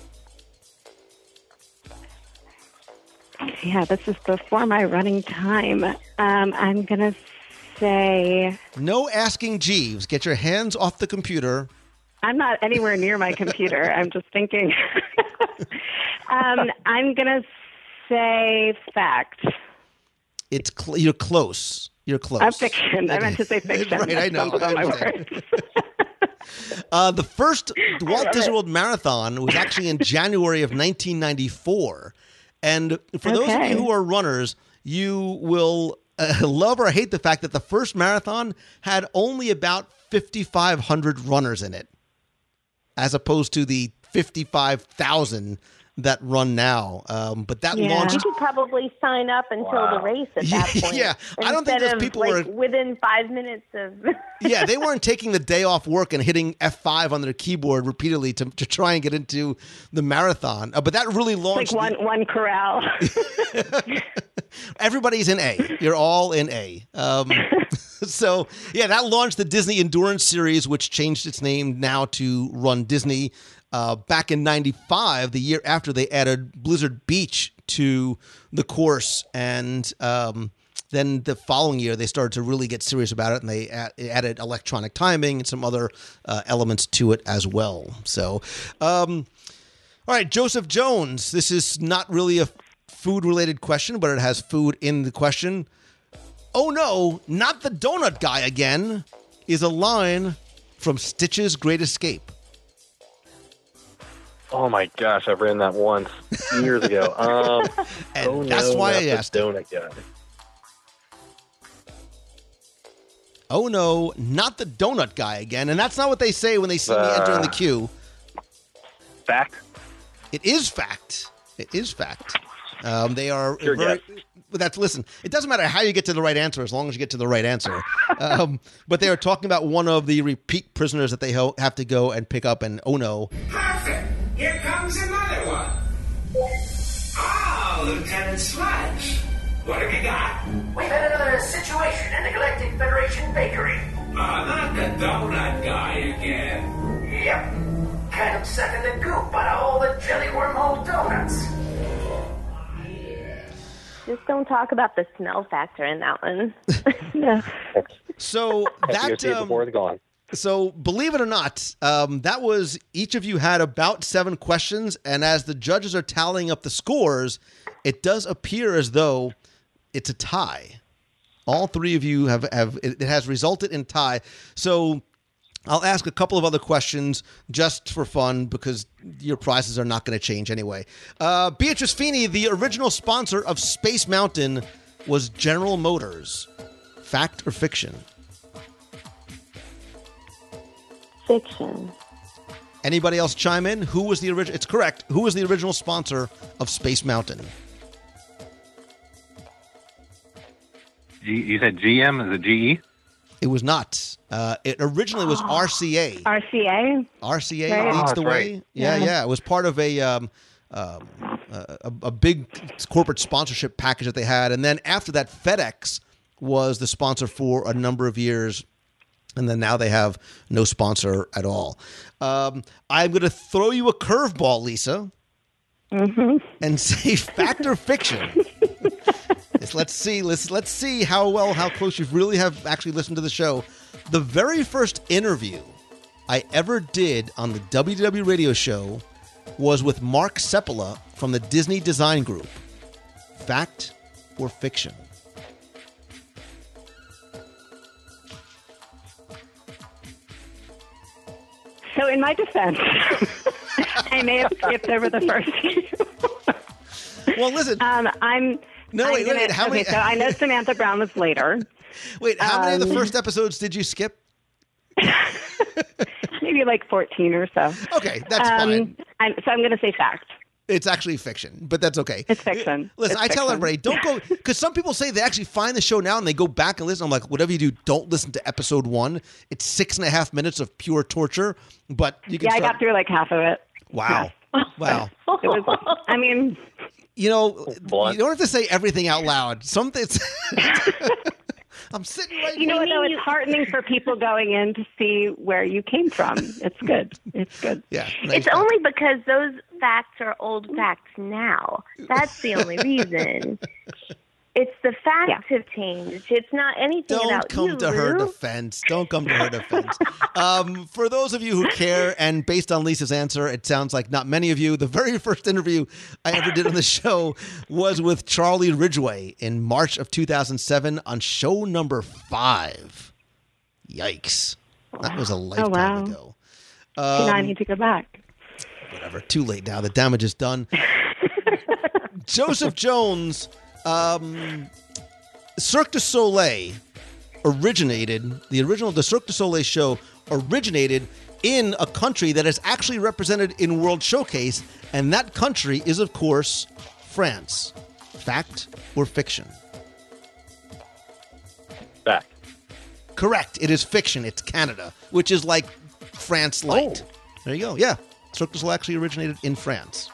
Yeah, this is before my running time. Um, I'm going to say... No asking Jeeves. Get your hands off the computer. I'm not anywhere near my computer. I'm just thinking. um, I'm going to say fact. It's cl- You're close. You're close. I'm fiction. I meant to say fiction. Right, I know. Stumbled on my I understand. words. Uh, the first Walt Disney World Marathon was actually in January of nineteen ninety-four. And for those of Okay. you who are runners, you will uh, love or hate the fact that the first marathon had only about fifty-five hundred runners in it, as opposed to the fifty-five thousand that run now. Um, but that You launched... could probably sign up until the race at that point. Yeah, I don't think instead those of, people like, were- within five minutes of. Yeah, they weren't taking the day off work and hitting F five on their keyboard repeatedly to, to try and get into the marathon. Uh, but that really launched... Like one, one corral. Everybody's in A. You're all in A. Um, so, yeah, that launched the Disney Endurance Series, which changed its name now to Run Disney. Uh, back in ninety-five, the year after, they added Blizzard Beach to the course. And um, then the following year, they started to really get serious about it, and they add, added electronic timing and some other uh, elements to it as well. So, um, all right, Joseph Jones. This is not really a food-related question, but it has food in the question. Oh no, not the donut guy again, is a line from Stitch's Great Escape. Oh my gosh, I've written that once years ago. Um, And oh that's no, why not I the asked it. donut guy. Oh no, not the donut guy again. And that's not what they say when they see me Uh, entering the queue. Fact. It is fact. It is fact. Um, they are Sure very. guess. But that's listen. It doesn't matter how you get to the right answer as long as you get to the right answer. um, but they are talking about one of the repeat prisoners that they ho- have to go and pick up. And oh no, Perfect. Here comes another one. Ah, Lieutenant Sludge. What have you got? We've had another situation in the Galactic Federation bakery. Ah, not the donut guy again. Yep. Kind of sucking the goop out of all the jelly wormhole donuts. Just don't talk about the smell factor in that one. Yeah. so Have to go that see it um, before it's gone. So, believe it or not, um, that was each of you had about seven questions, and as the judges are tallying up the scores, it does appear as though it's a tie. All three of you have have it, it has resulted in tie. So, I'll ask a couple of other questions just for fun because your prizes are not going to change anyway. Uh, Beatrice Feeney, the original sponsor of Space Mountain, was General Motors. Fact or fiction? Fiction. Anybody else chime in? Who was the original? It's correct. Who was the original sponsor of Space Mountain? G, you said G M? Is it G E? It was not. Uh, it originally was R C A. R C A? R C A Right. leads Oh, the that's way. right. Yeah, yeah, Yeah. It was part of a, um, um, a a big corporate sponsorship package that they had, and then after that, FedEx was the sponsor for a number of years, and then now they have no sponsor at all. Um, I'm going to throw you a curveball, Lisa, Mm-hmm. and say fact or fiction. Yes, let's see. Let's let's see how well, how close you really have actually listened to the show. The very first interview I ever did on the W D W radio show was with Mark Seppola from the Disney Design Group. Fact or fiction? So in my defense, I may have skipped over the first few. Well, listen. Um, I'm. No, I'm wait, gonna, wait, how okay, many- So I know Samantha Brown was later. Wait, how many of the Um, first episodes did you skip? Maybe like fourteen or so. Okay, that's um, fine. I'm, so I'm going to say fact. It's actually fiction, but that's okay. It's fiction. Listen, It's I tell fiction. everybody, don't go, because some people say they actually find the show now and they go back and listen. I'm like, whatever you do, don't listen to episode one. It's six and a half minutes of pure torture, but you can Yeah, I start- got through like half of it. Wow. Wow. It was. I mean, You know, you don't have to say everything out loud. Something. I'm sitting right you know here. what? Though it's heartening for people going in to see where you came from. It's good. It's good. Yeah. It's only because those facts are old facts now. That's the only reason. It's the facts have changed. It's not anything Don't about come you, to her Lou. defense. Don't come to her defense. Um, for those of you who care, and based on Lisa's answer, it sounds like not many of you. The very first interview I ever did on the show was with Charlie Ridgway in March of two thousand seven on show number five. Yikes. That was a lifetime wow. ago. See, now I Um, need to go back. Whatever. Too late now. The damage is done. Joseph Jones, um, Cirque du Soleil originated, the original, the Cirque du Soleil show originated in a country that is actually represented in World Showcase, and that country is, of course, France. Fact or fiction? Fact. Correct. It is fiction. It's Canada, which is like France light. There you go. Yeah. Cirque du Soleil actually originated in France.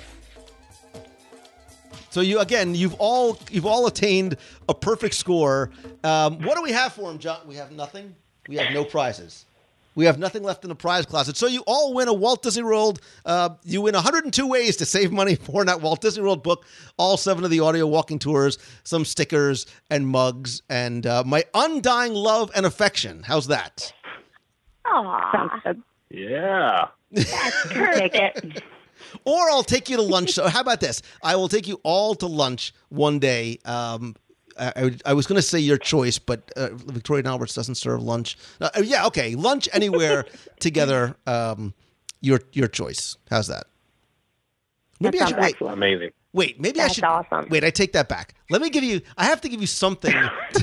So you again, you've all you've all attained a perfect score. Um, what do we have for him, John? We have nothing. We have no prizes. We have nothing left in the prize closet. So you all win a Walt Disney World. Uh, you win one hundred two ways to save money for that Walt Disney World book. All seven of the audio walking tours, some stickers and mugs, and uh, my undying love and affection. How's that? Aw. Yeah. Take it. Or I'll take you to lunch. So how about this? I will take you all to lunch one day. Um, I, I, I was going to say your choice, but uh, Victoria and Alberts doesn't serve lunch. Uh, yeah, okay. Lunch anywhere together. Um, your your choice. How's that? Maybe I sounds should wait. excellent. Amazing. Wait, maybe That's I should. awesome. Wait, I take that back. Let me give you. I have to give you something.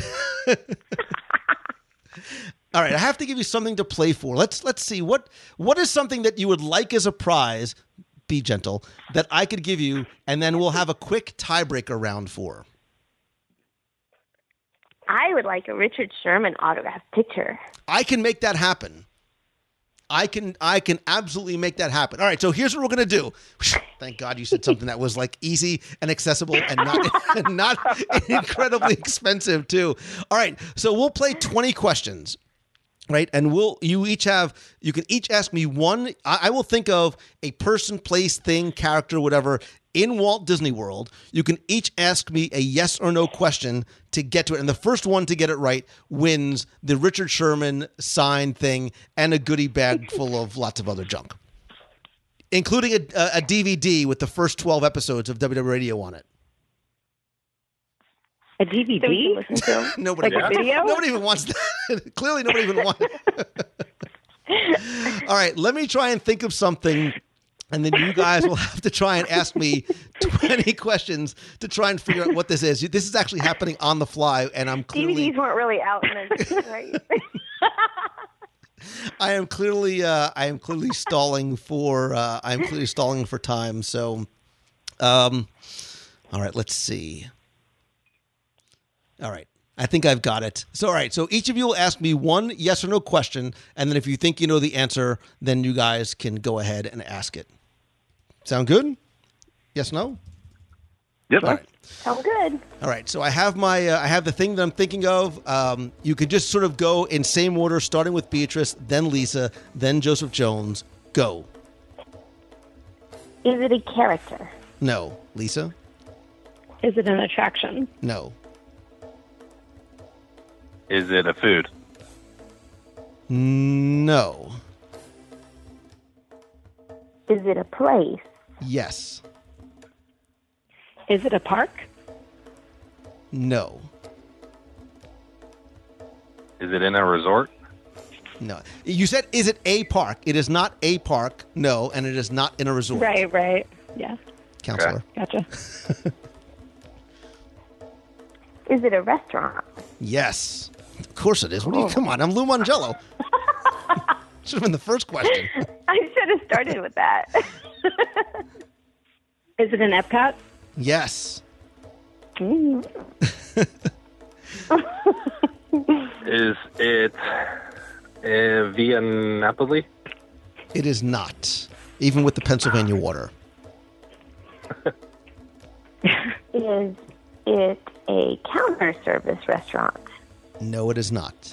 All right, I have to give you something to play for. Let's let's see what what is something that you would like as a prize. Be gentle, that I could give you, and then we'll have a quick tiebreaker round for. I would like a Richard Sherman autographed picture. I can make that happen. I can I can absolutely make that happen. All right, so here's what we're gonna do. Thank God you said something that was like easy and accessible and not and not incredibly expensive too. All right, so we'll play twenty questions. Right, and we'll you each have you can each ask me one. I, I will think of a person, place, thing, character, whatever in Walt Disney World. You can each ask me a yes or no question to get to it, and the first one to get it right wins the Richard Sherman signed thing and a goodie bag full of lots of other junk, including a, a, a D V D with the first twelve episodes of W W Radio on it. A D V That we D? can listen to. Nobody, Like a video? nobody even wants that. Clearly, nobody even wants it. All right, let me try and think of something, and then you guys will have to try and ask me twenty questions to try and figure out what this is. This is actually happening on the fly, and I'm D clearly, V Ds weren't really out in the right. I am clearly, uh, I am clearly stalling for, uh, I am clearly stalling for time. So, um, all right, let's see. All right. I think I've got it. So, all right. So each of you will ask me one yes or no question, and then if you think you know the answer, then you guys can go ahead and ask it. Sound good? Yes, no? Yep. All right. Sounds good. All right. So I have my uh, I have the thing that I'm thinking of. Um, you could just sort of go in same order, starting with Beatrice, then Lisa, then Joseph Jones. Go. Is it a character? No. Lisa? Is it an attraction? No. Is it a food? No. Is it a place? Yes. Is it a park? No. Is it in a resort? No. You said, is it a park? It is not a park, no, and it is not in a resort. Right, right. Yeah. Counselor. Gotcha. Is it a restaurant? Yes. Of course it is. What do you, come on, I'm Lou Mangello. Should have been the first question. I should have started with that. Is it an Epcot? Yes. Mm. Is it uh, via Napoli? It is not, even with the Pennsylvania water. Is it a counter service restaurant? No, it is not.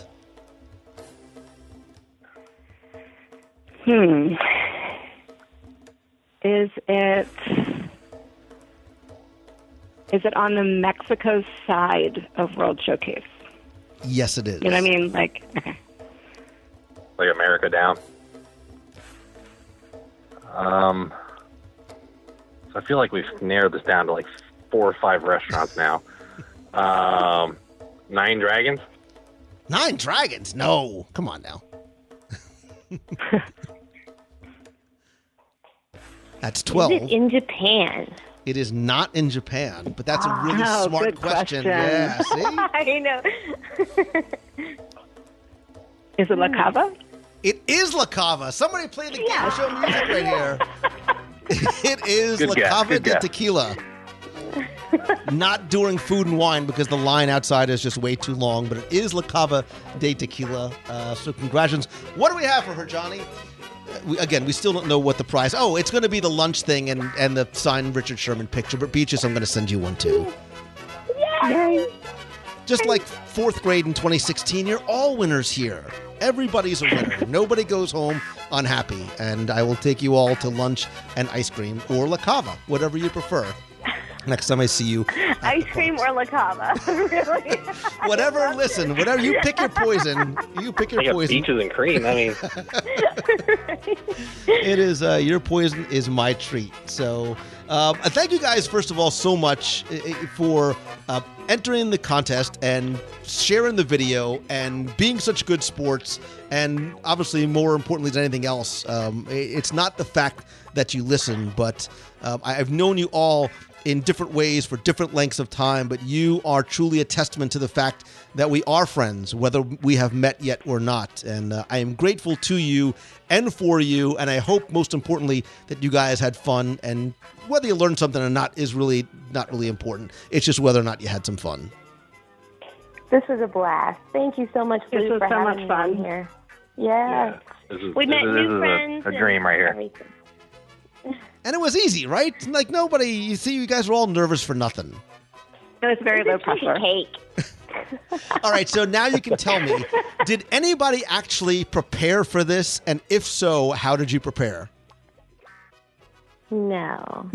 Hmm. Is it... Is it on the Mexico side of World Showcase? Yes, it is. You know what I mean? Like, okay. Like America Down? Um, so I feel like we've narrowed this down to like four or five restaurants now. Um, Nine Dragons? Nine Dragons? No. Come on now. That's twelve. Is it in Japan? It is not in Japan, but that's a really Oh, smart good question. question. Yeah, see? I know. Is it La Cava? It is La Cava. Somebody play the game show music right here. It is Good La guess, Cava good de guess. Tequila. Not during Food and Wine because the line outside is just way too long, but it is La Cava de Tequila. Uh, so congratulations. What do we have for her, Johnny? Uh, We, again, we still don't know what the prize. Oh, it's going to be the lunch thing and, and the signed Richard Sherman picture. But Beatrice, I'm going to send you one too. Yay! Just like fourth grade in twenty sixteen, you're all winners here. Everybody's a winner. Nobody goes home unhappy. And I will take you all to lunch and ice cream or La Cava, whatever you prefer. Next time I see you. Ice cream or La Cava. Really? Whatever, listen, whatever. You pick your poison. You pick your I got poison. peaches and cream. I mean, It is, uh, your poison is my treat. So um, uh, thank you guys, first of all, so much uh, for uh, entering the contest and sharing the video and being such good sports. And obviously, more importantly than anything else, um, it- it's not the fact that you listen, but um, I- I've known you all in different ways for different lengths of time, but you are truly a testament to the fact that we are friends, whether we have met yet or not. And uh, I am grateful to you and for you, and I hope most importantly that you guys had fun, and whether you learned something or not is really not really important. It's just whether or not you had some fun. This was a blast. Thank you so much This Lou, was for so having much me fun. on here. Yeah. this is, We this met is, new this is friends. a, a and dream right here. everything. And it was easy, right? Like nobody, you see, you guys were all nervous for nothing. It was very low It's a piece of pressure. cake. All right, so now you can tell me, did anybody actually prepare for this? And if so, how did you prepare? No.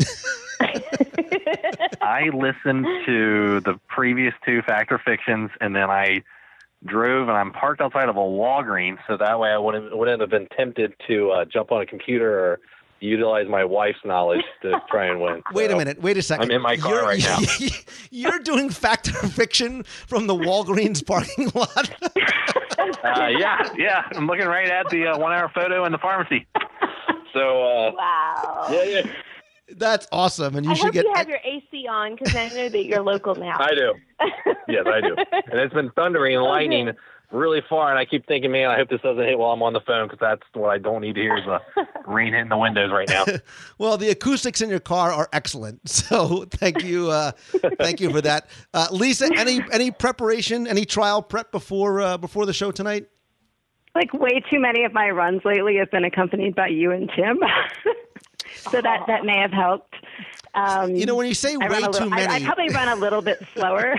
I listened to the previous two Fact or Fictions, and then I drove, and I'm parked outside of a Walgreens, so that way I wouldn't wouldn't have been tempted to uh, jump on a computer or utilize my wife's knowledge to try and win. Wait a So, minute, wait a second. I'm in my car You're- right now. You're doing Fact or Fiction from the Walgreens parking lot? Uh, yeah, yeah. I'm looking right at the uh, one-hour photo in the pharmacy. So, uh, Wow. yeah, yeah. That's awesome, and you I should hope get. you have your A C on because I know that you're local now. I do. Yes, I do. And it's been thundering and lightning really far, and I keep thinking, man, I hope this doesn't hit while I'm on the phone, because that's what I don't need to hear is the rain hitting the windows right now. Well, the acoustics in your car are excellent, so thank you, uh, thank you for that, uh, Lisa. Any any preparation, any trial prep before uh, before the show tonight? Like way too many of my runs lately have been accompanied by you and Tim, so that that may have helped. Um, You know, when you say I way run a little, too many, I, I probably run a little bit slower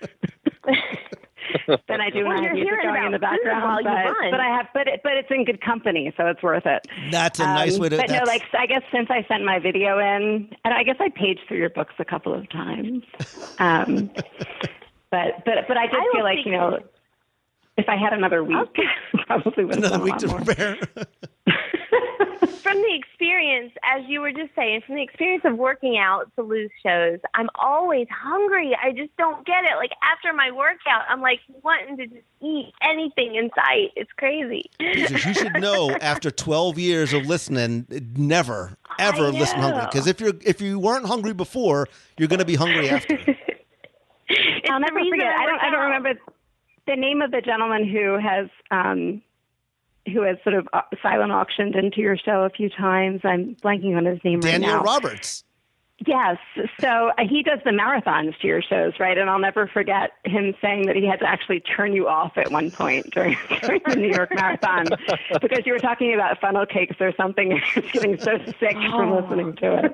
than I do Well, when I you're have music hearing going in the about food background. while you But, run. but I have, but it, but it's in good company, so it's worth it. That's a nice way to- But no, that's- like I guess since I sent my video in, and I guess I paged through your books a couple of times. Um, but but but I did I feel will like take you know, if I had another week, probably would have another done a week lot to more. prepare. From the experience, as you were just saying, from the experience of working out to lose shows, I'm always hungry. I just don't get it. Like after my workout, I'm like wanting to just eat anything in sight. It's crazy. Because you should know, after twelve years of listening, never ever I listen hungry. know. Because if you're if you weren't hungry before, you're going to be hungry after. I'll never reason forget. I I don't. work I don't out. remember the name of the gentleman who has um, who has sort of uh, silent auctioned into your show a few times. I'm blanking on his name Daniel right now. Roberts. Yes. So uh, he does the marathons to your shows, right? And I'll never forget him saying that he had to actually turn you off at one point during, during the New York Marathon because you were talking about funnel cakes or something. And he was getting so sick from Oh. listening to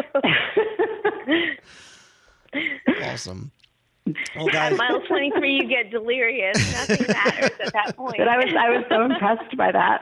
it. Awesome. Well, At guys, mile twenty-three, you get delirious. Nothing matters at that point. But I was I was so impressed by that.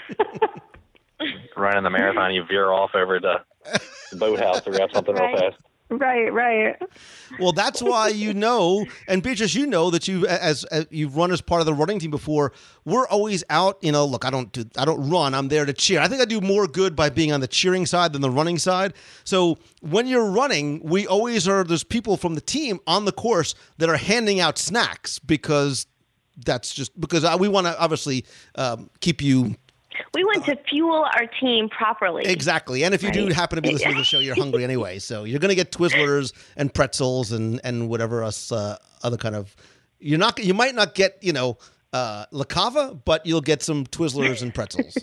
Running the marathon, you veer off over to the boathouse to grab something real Right. fast. Right, right. well, that's why you know, and Beatrice, you know that you, as, as you've run as part of the running team before. We're always out. You know, look, I don't do, I don't run. I'm there to cheer. I think I do more good by being on the cheering side than the running side. So when you're running, we always are. There's people from the team on the course that are handing out snacks because that's just because we want to obviously um, keep you. We want to fuel our team properly. Exactly. And if you do Right. happen to be listening to the show, you're hungry anyway. So you're going to get Twizzlers and pretzels and, and whatever else, uh, other kind of, you're not, you might not get, you know, uh, La Cava, but you'll get some Twizzlers and pretzels.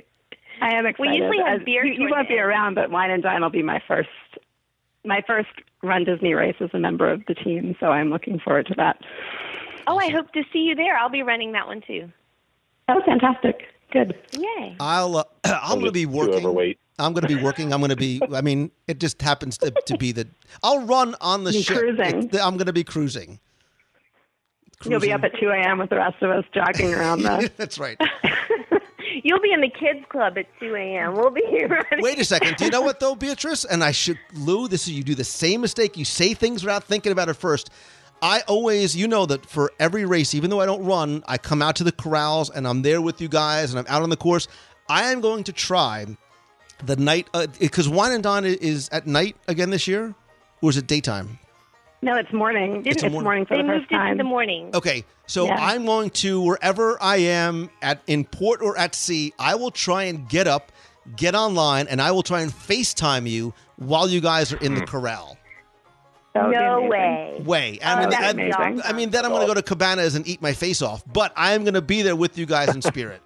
I am excited. We usually have As- beer You, you towards won't be the end. around, but Wine and Dine will be my first my first Run Disney race as a member of the team. So I'm looking forward to that. Oh, I hope to see you there. I'll be running that one too. Oh, fantastic! Good. Yay. I'll, uh, I'm going to be Too working. overweight. I'm going to be working. I'm going to be, I mean, it just happens to, to be that I'll run on the Be ship. cruising. It- I'm going to be cruising. You'll be up at two a.m. with the rest of us jogging around the. That's right. You'll be in the kids club at two a.m. We'll be here running. Wait a second. Do you know what though, Beatrice? And I should, Lou, this is, you do the same mistake. You say things without thinking about it first. I always, you know that for every race, even though I don't run, I come out to the corrals and I'm there with you guys and I'm out on the course. I am going to try the night, because uh, Wine and Dine is at night again this year, or is it daytime? No, it's morning. It's It's, a morning. morning for They the moved first it to time. the morning. Okay, so Yeah. I'm going to, wherever I am, at in port or at sea, I will try and get up, get online, and I will try and FaceTime you while you guys are in the corral. That would be No amazing. way. Way. Oh, I mean, that'd I, be awesome. I mean, then I'm going to go to Cabanas and eat my face off, but I'm going to be there with you guys in spirit.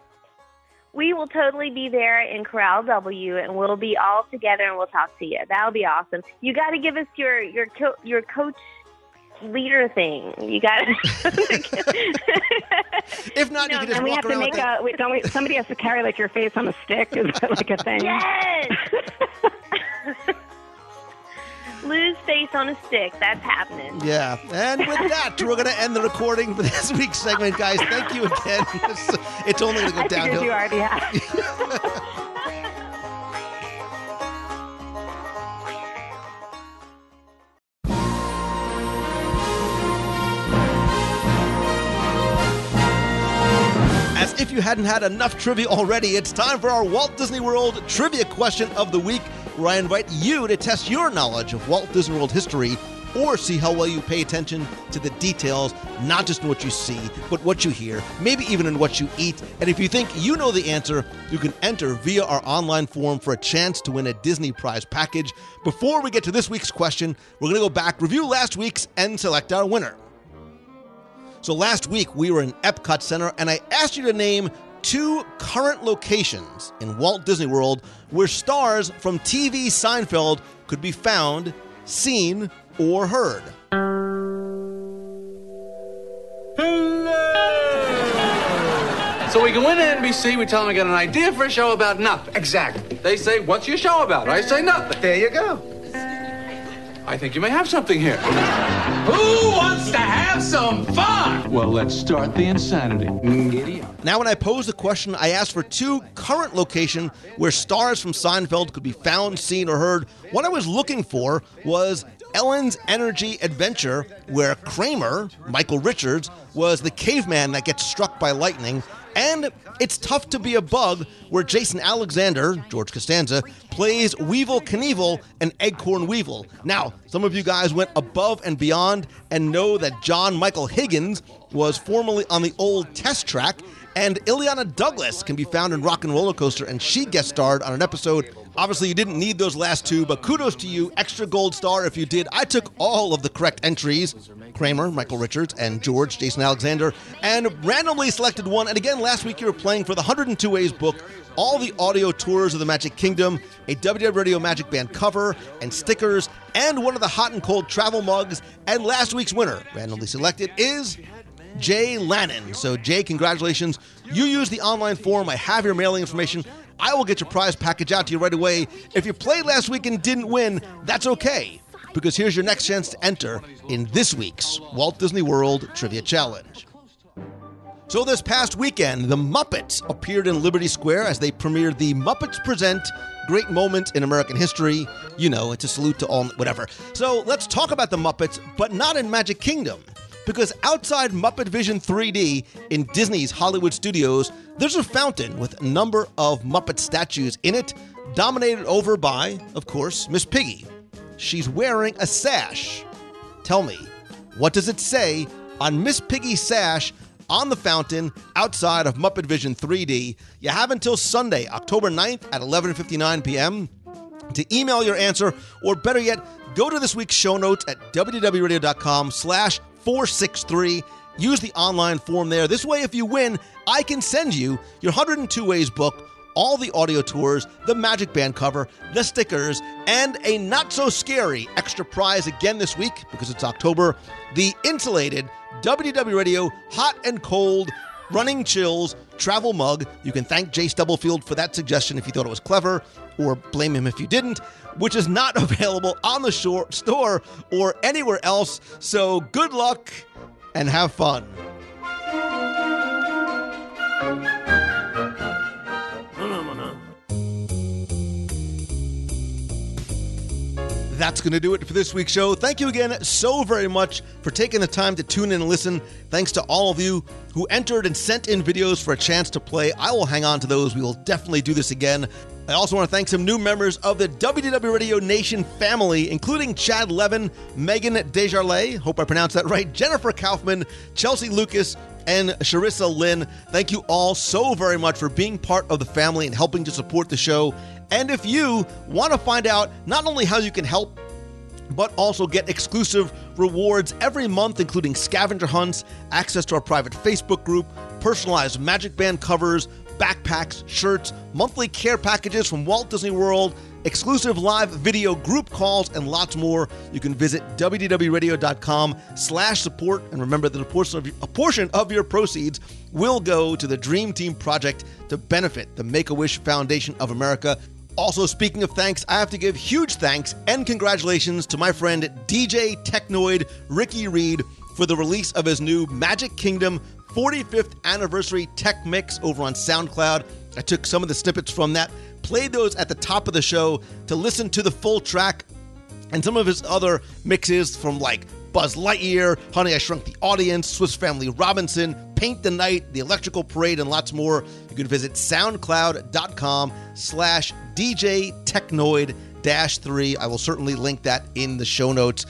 We will totally be there in Corral W, and we'll be all together, and we'll talk to you. That'll be awesome. You got to give us your your co- your coach leader thing. You got to. If not, you, No, can just And we walk have to around make with a. Wait, don't we? Somebody has to carry like your face on a stick. Is that like a thing? Yes. Lou's face on a stick. That's happening. the- Yeah. And with that, we're going to end the recording for this week's segment, guys. Thank you again. It's, it's only going to go I figured downhill. you already have. As if you hadn't had enough trivia already, it's time for our Walt Disney World Trivia Question of the Week, where I invite you to test your knowledge of Walt Disney World history or see how well you pay attention to the details, not just in what you see, but what you hear, maybe even in what you eat. And if you think you know the answer, you can enter via our online form for a chance to win a Disney prize package. Before we get to this week's question, we're going to go back, review last week's, and select our winner. So last week we were in Epcot Center and I asked you to name two current locations in Walt Disney World where stars from T V Seinfeld could be found, seen, or heard. So we go into N B C, we tell them I got an idea for a show about nothing. Exactly. They say, what's your show about? I say nothing. There you go. I think you may have something here. Who wants to have some fun? Well, let's start the insanity. Giddy up. Now, when I posed the question, I asked for two current locations where stars from Seinfeld could be found, seen, or heard. What I was looking for was Ellen's Energy Adventure, where Kramer, Michael Richards, was the caveman that gets struck by lightning. And It's Tough to Be a Bug, where Jason Alexander, George Costanza, plays Weevil Knievel and Eggcorn Weevil. Now, some of you guys went above and beyond and know that John Michael Higgins was formerly on the old Test Track, and Ileana Douglas can be found in Rock and Roller Coaster, and she guest starred on an episode. Obviously, you didn't need those last two, but kudos to you. Extra gold star if you did. I took all of the correct entries. Kramer, Michael Richards, and George, Jason Alexander, and randomly selected one. And again, last week you were playing for the one hundred two Ways book, all the audio tours of the Magic Kingdom, a W W Radio Magic Band cover, and stickers, and one of the hot and cold travel mugs. And last week's winner, randomly selected, is Jay Lannon. So, Jay, congratulations. You used the online form. I have your mailing information. I will get your prize package out to you right away. If you played last week and didn't win, that's okay, because here's your next chance to enter in this week's Walt Disney World Trivia Challenge. So this past weekend, the Muppets appeared in Liberty Square as they premiered the Muppets Present Great Moment in American History. You know, it's a salute to all, whatever. So let's talk about the Muppets, but not in Magic Kingdom. Because outside Muppet Vision three D in Disney's Hollywood Studios, there's a fountain with a number of Muppet statues in it, dominated over by, of course, Miss Piggy. She's wearing a sash. Tell me, what does it say on Miss Piggy's sash on the fountain outside of Muppet Vision three D? You have until Sunday, October ninth at eleven fifty-nine p.m. to email your answer, or better yet, go to this week's show notes at www.radio.com slash 463. Use the online form there. This way, if you win, I can send you your one hundred two Ways book, all the audio tours, the Magic Band cover, the stickers, and a not-so-scary extra prize again this week, because it's October, the insulated W W Radio Hot and Cold Running Chills travel mug. You can thank Jay Stubblefield for that suggestion if you thought it was clever, or blame him if you didn't, which is not available on the shore, store or anywhere else. So good luck and have fun. That's going to do it for this week's show. Thank you again so very much for taking the time to tune in and listen. Thanks to all of you who entered and sent in videos for a chance to play. I will hang on to those. We will definitely do this again. I also want to thank some new members of the W W Radio Nation family, including Chad Levin, Megan Desjardins, hope I pronounced that right, Jennifer Kaufman, Chelsea Lucas, and Charissa Lynn. Thank you all so very much for being part of the family and helping to support the show. And if you want to find out not only how you can help, but also get exclusive rewards every month, including scavenger hunts, access to our private Facebook group, personalized Magic Band covers, backpacks, shirts, monthly care packages from Walt Disney World, exclusive live video group calls, and lots more, you can visit www.radio.com slash support. And remember that a portion, of your, a portion of your proceeds will go to the Dream Team Project to benefit the Make-A-Wish Foundation of America. Also, speaking of thanks, I have to give huge thanks and congratulations to my friend D J Technoid Ricky Reed for the release of his new Magic Kingdom forty-fifth Anniversary Tech Mix over on SoundCloud. I took some of the snippets from that, played those at the top of the show to listen to the full track, and some of his other mixes from like Buzz Lightyear, Honey, I Shrunk the Audience, Swiss Family Robinson, Paint the Night, The Electrical Parade, and lots more. You can visit soundcloud.com slash DJ Technoid dash three. I will certainly link that in the show notes.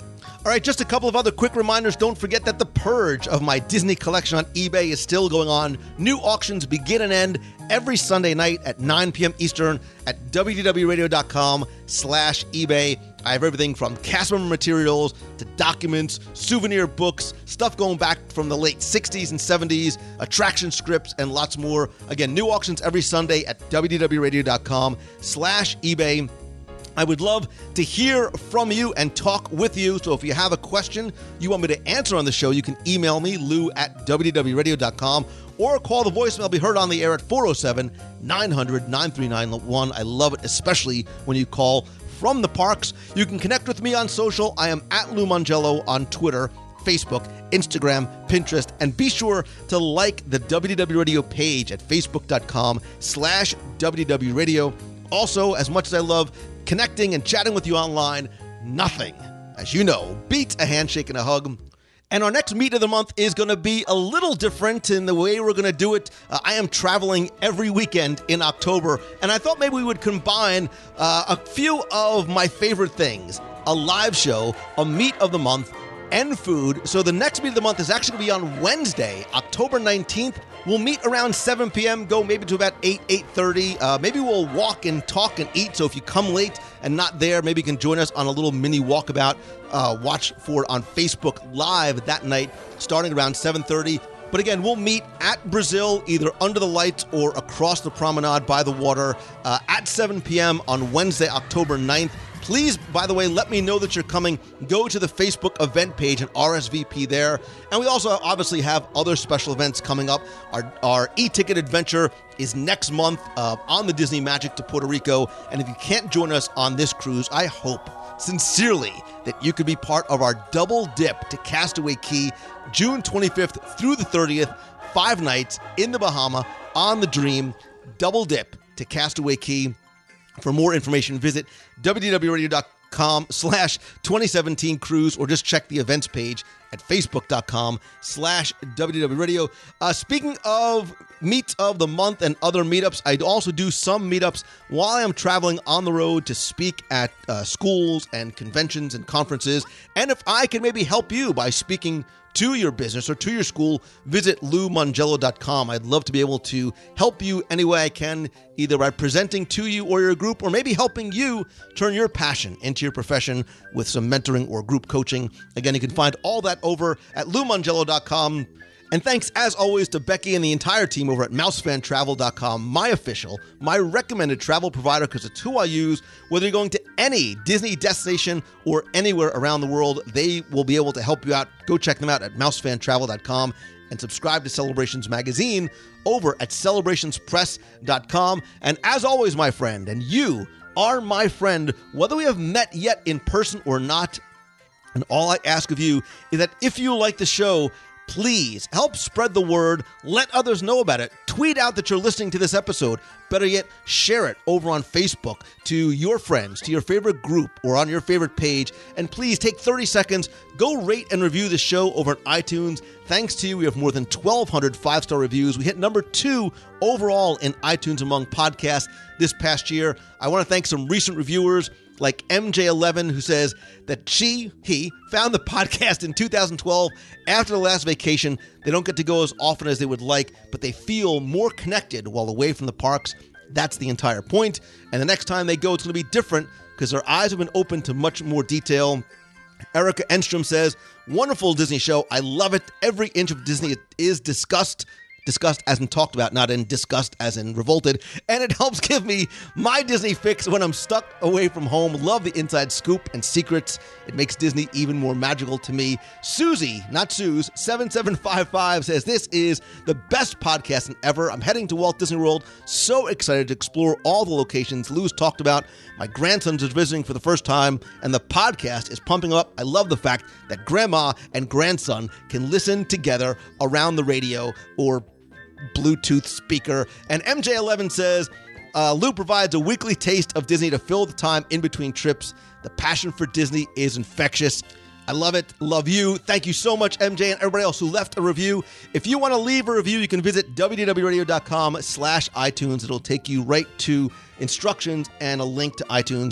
All right, just a couple of other quick reminders. Don't forget that the purge of my Disney collection on eBay is still going on. New auctions begin and end every Sunday night at nine p.m. Eastern at w d w radio dot com slash eBay. I have everything from cast member materials to documents, souvenir books, stuff going back from the late sixties and seventies, attraction scripts, and lots more. Again, new auctions every Sunday at w d w radio dot com slash eBay. I would love to hear from you and talk with you. So if you have a question you want me to answer on the show, you can email me, lou at w d w radio dot com, or call the voicemail. Be heard on the air at four oh seven, nine hundred, nine three nine one. I love it, especially when you call from the parks. You can connect with me on social. I am at Lou Mongello on Twitter, Facebook, Instagram, Pinterest, and be sure to like the W D W Radio page at facebook.com slash WDW Radio. Also, as much as I love connecting and chatting with you online, nothing, as you know, beats a handshake and a hug. And our next meet of the month is going to be a little different in the way we're going to do it. Uh, I am traveling every weekend in October, and I thought maybe we would combine uh, a few of my favorite things: a live show, a meet of the month, and food. So the next meet of the month is actually going to be on Wednesday, October nineteenth. We'll meet around seven p.m., go maybe to about eight, eight thirty. Uh, maybe we'll walk and talk and eat. So if you come late and not there, maybe you can join us on a little mini walkabout. Uh, watch for it on Facebook Live that night, starting around seven thirty. But again, we'll meet at Brazil, either under the lights or across the promenade by the water uh, at seven p.m. on Wednesday, October ninth. Please, by the way, let me know that you're coming. Go to the Facebook event page and R S V P there. And we also obviously have other special events coming up. Our, our e-ticket adventure is next month uh, on the Disney Magic to Puerto Rico. And if you can't join us on this cruise, I hope sincerely that you could be part of our double dip to Castaway Cay, June twenty-fifth through the thirtieth, five nights in the Bahama on the Dream. Double dip to Castaway Cay. For more information, visit w d w radio dot com slash twenty seventeen cruise, or just check the events page at facebook.com slash wdwradio. Uh, speaking of meets of the month and other meetups, I also do some meetups while I'm traveling on the road to speak at uh, schools and conventions and conferences. And if I can maybe help you by speaking to your business or to your school, visit lou mongello dot com. I'd love to be able to help you any way I can, either by presenting to you or your group, or maybe helping you turn your passion into your profession with some mentoring or group coaching. Again, you can find all that over at lou mongello dot com. And thanks, as always, to Becky and the entire team over at mouse fan travel dot com, my official, my recommended travel provider, because it's who I use. Whether you're going to any Disney destination or anywhere around the world, they will be able to help you out. Go check them out at mouse fan travel dot com and subscribe to Celebrations Magazine over at celebrations press dot com. And as always, my friend, and you are my friend, whether we have met yet in person or not, and all I ask of you is that if you like the show, please help spread the word. Let others know about it. Tweet out that you're listening to this episode. Better yet, share it over on Facebook to your friends, to your favorite group, or on your favorite page. And please take thirty seconds. Go rate and review the show over on iTunes. Thanks to you, we have more than twelve hundred five-star reviews. We hit number two overall in iTunes among podcasts this past year. I want to thank some recent reviewers, like M J eleven, who says that she, he, found the podcast in two thousand twelve after the last vacation. They don't get to go as often as they would like, but they feel more connected while away from the parks. That's the entire point. And the next time they go, it's going to be different because their eyes have been opened to much more detail. Erica Enstrom says, wonderful Disney show. I love it. Every inch of Disney is discussed. Discussed as in talked about, not in disgust as in revolted. And it helps give me my Disney fix when I'm stuck away from home. Love the inside scoop and secrets. It makes Disney even more magical to me. Susie, not Suze, seven seven five five says, this is the best podcasting ever. I'm heading to Walt Disney World. So excited to explore all the locations Lou's talked about. My grandson's is visiting for the first time, and the podcast is pumping up. I love the fact that grandma and grandson can listen together around the radio or Bluetooth speaker. And M J eleven says, uh, Lou provides a weekly taste of Disney to fill the time in between trips. The passion for Disney is infectious. I love it. Love you. Thank you so much, M J, and everybody else who left a review. If you want to leave a review, you can visit w d w radio dot com slash iTunes. It'll take you right to instructions and a link to iTunes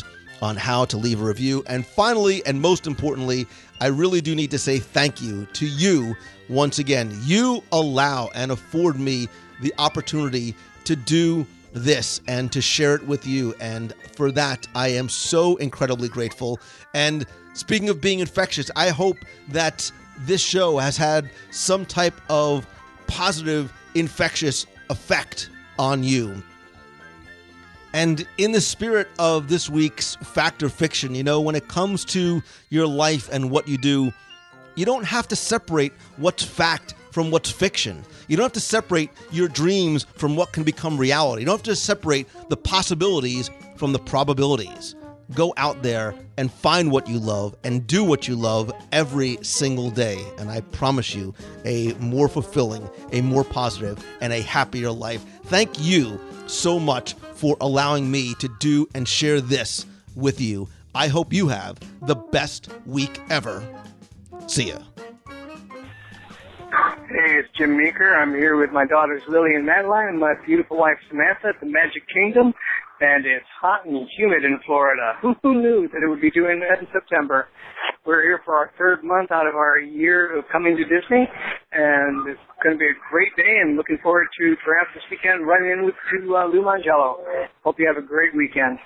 on how to leave a review. And finally, and most importantly, I really do need to say thank you to you once again. You allow and afford me the opportunity to do this and to share it with you. And for that, I am so incredibly grateful. And speaking of being infectious, I hope that this show has had some type of positive, infectious effect on you. And in the spirit of this week's Fact or Fiction, you know, when it comes to your life and what you do, you don't have to separate what's fact from what's fiction. You don't have to separate your dreams from what can become reality. You don't have to separate the possibilities from the probabilities. Go out there and find what you love and do what you love every single day. And I promise you a more fulfilling, a more positive, and a happier life. Thank you so much for allowing me to do and share this with you. I hope you have the best week ever. See ya. Hey, it's Jim Meeker. I'm here with my daughters Lily and Madeline and my beautiful wife Samantha at the Magic Kingdom. And it's hot and humid in Florida. Who knew that it would be doing that in September? We're here for our third month out of our year of coming to Disney, and it's going to be a great day, and looking forward to perhaps this weekend running in with to uh, Lou Mangello. Hope you have a great weekend.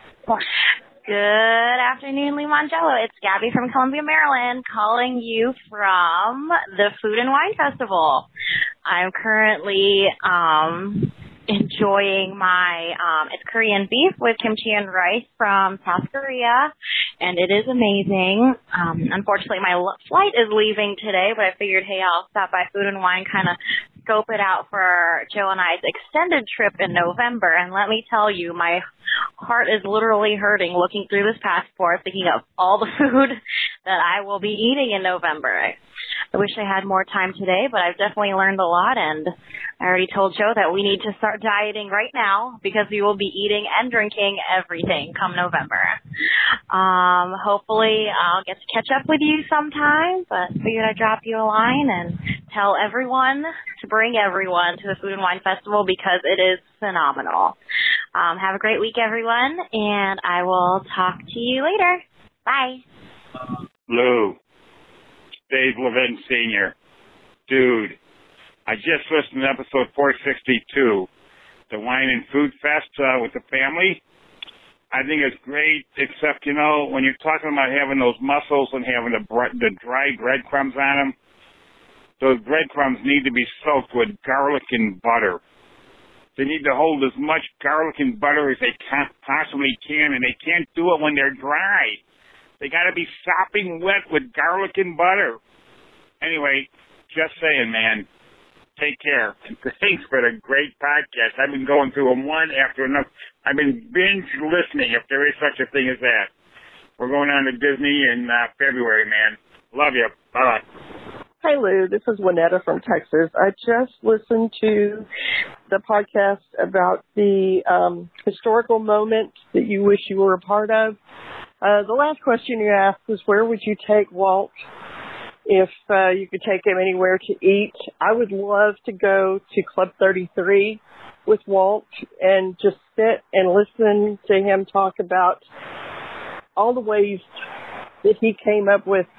Good afternoon, Lou Mangello. It's Gabby from Columbia, Maryland, calling you from the Food and Wine Festival. I'm currently um, enjoying my, um, it's Korean beef with kimchi and rice from South Korea, and it is amazing. Um, unfortunately, my l- flight is leaving today, but I figured, hey, I'll stop by Food and Wine, kind of scope it out for Joe and I's extended trip in November. And let me tell you, my heart is literally hurting looking through this passport, thinking of all the food that I will be eating in November. I, I wish I had more time today, but I've definitely learned a lot, and I already told Joe that we need to start dieting right now because we will be eating and drinking everything come November. Um, hopefully I'll get to catch up with you sometime, but figured I'd drop you a line and tell everyone to bring everyone to the Food and Wine Festival because it is phenomenal. Um, have a great week, everyone, and I will talk to you later. Bye. Lou, Dave Levin Senior Dude, I just listened to episode four sixty-two, the Wine and Food Fest uh, with the family. I think it's great, except, you know, when you're talking about having those mussels and having the, bre- the dry breadcrumbs on them, those breadcrumbs need to be soaked with garlic and butter. They need to hold as much garlic and butter as they can, possibly can, and they can't do it when they're dry. They got to be sopping wet with garlic and butter. Anyway, just saying, man. Take care. Thanks for the great podcast. I've been going through them one after another. I've been binge listening, if there is such a thing as that. We're going on to Disney in uh, February, man. Love you. Bye. Hi, Lou. This is Winetta from Texas. I just listened to the podcast about the um, historical moment that you wish you were a part of. Uh, the last question you asked was, where would you take Walt if uh, you could take him anywhere to eat? I would love to go to Club thirty-three with Walt and just sit and listen to him talk about all the ways that he came up with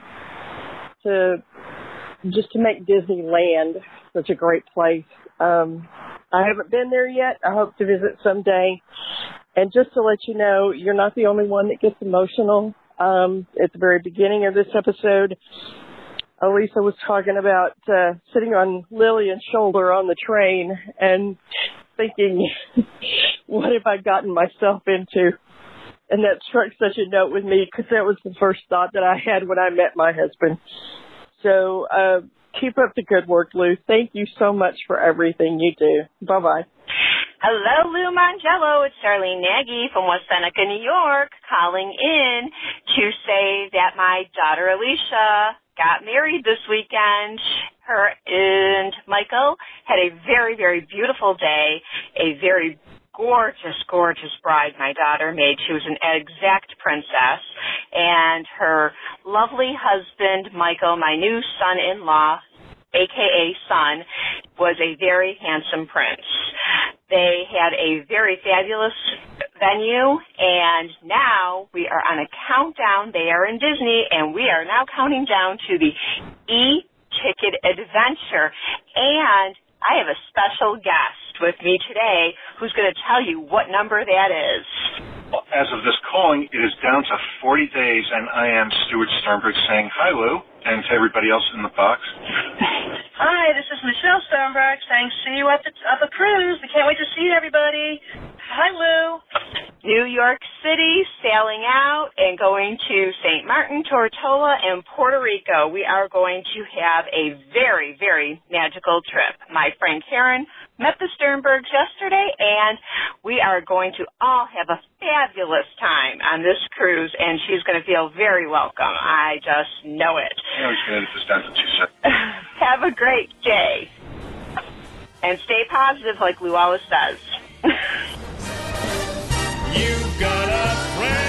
to just to make Disneyland such a great place. Um, I haven't been there yet. I hope to visit someday. And just to let you know, you're not the only one that gets emotional. Um, at the very beginning of this episode, Elisa was talking about uh, sitting on Lillian's shoulder on the train and thinking, what have I gotten myself into? And that struck such a note with me because that was the first thought that I had when I met my husband. So uh, keep up the good work, Lou. Thank you so much for everything you do. Bye-bye. Hello, Lou Mangello. It's Charlene Nagy from West Seneca, New York, calling in to say that my daughter Alicia got married this weekend. Her and Michael had a very, very beautiful day, a very gorgeous, gorgeous bride my daughter made. She was an exact princess. And her lovely husband, Michael, my new son-in-law, a k a son, was a very handsome prince. They had a very fabulous venue, and now we are on a countdown. They are in Disney, and we are now counting down to the E-Ticket Adventure. And I have a special guest with me today who's going to tell you what number that is. As of this calling, it is down to forty days, and I am Stuart Sternberg saying hi, Lou, and to everybody else in the box. Hi, this is Michelle Sternberg saying see you at the, at the cruise. We can't wait to see everybody. Hi, Lou. New York City, sailing out and going to Saint Martin, Tortola, and Puerto Rico. We are going to have a very, very magical trip. My friend Karen met the Sternbergs yesterday, and we are going to all have a fabulous time on this cruise, and she's going to feel very welcome. I just know it. I was going to edit this down to two seconds. Have a great day. And stay positive like Lou always says. You got a friend.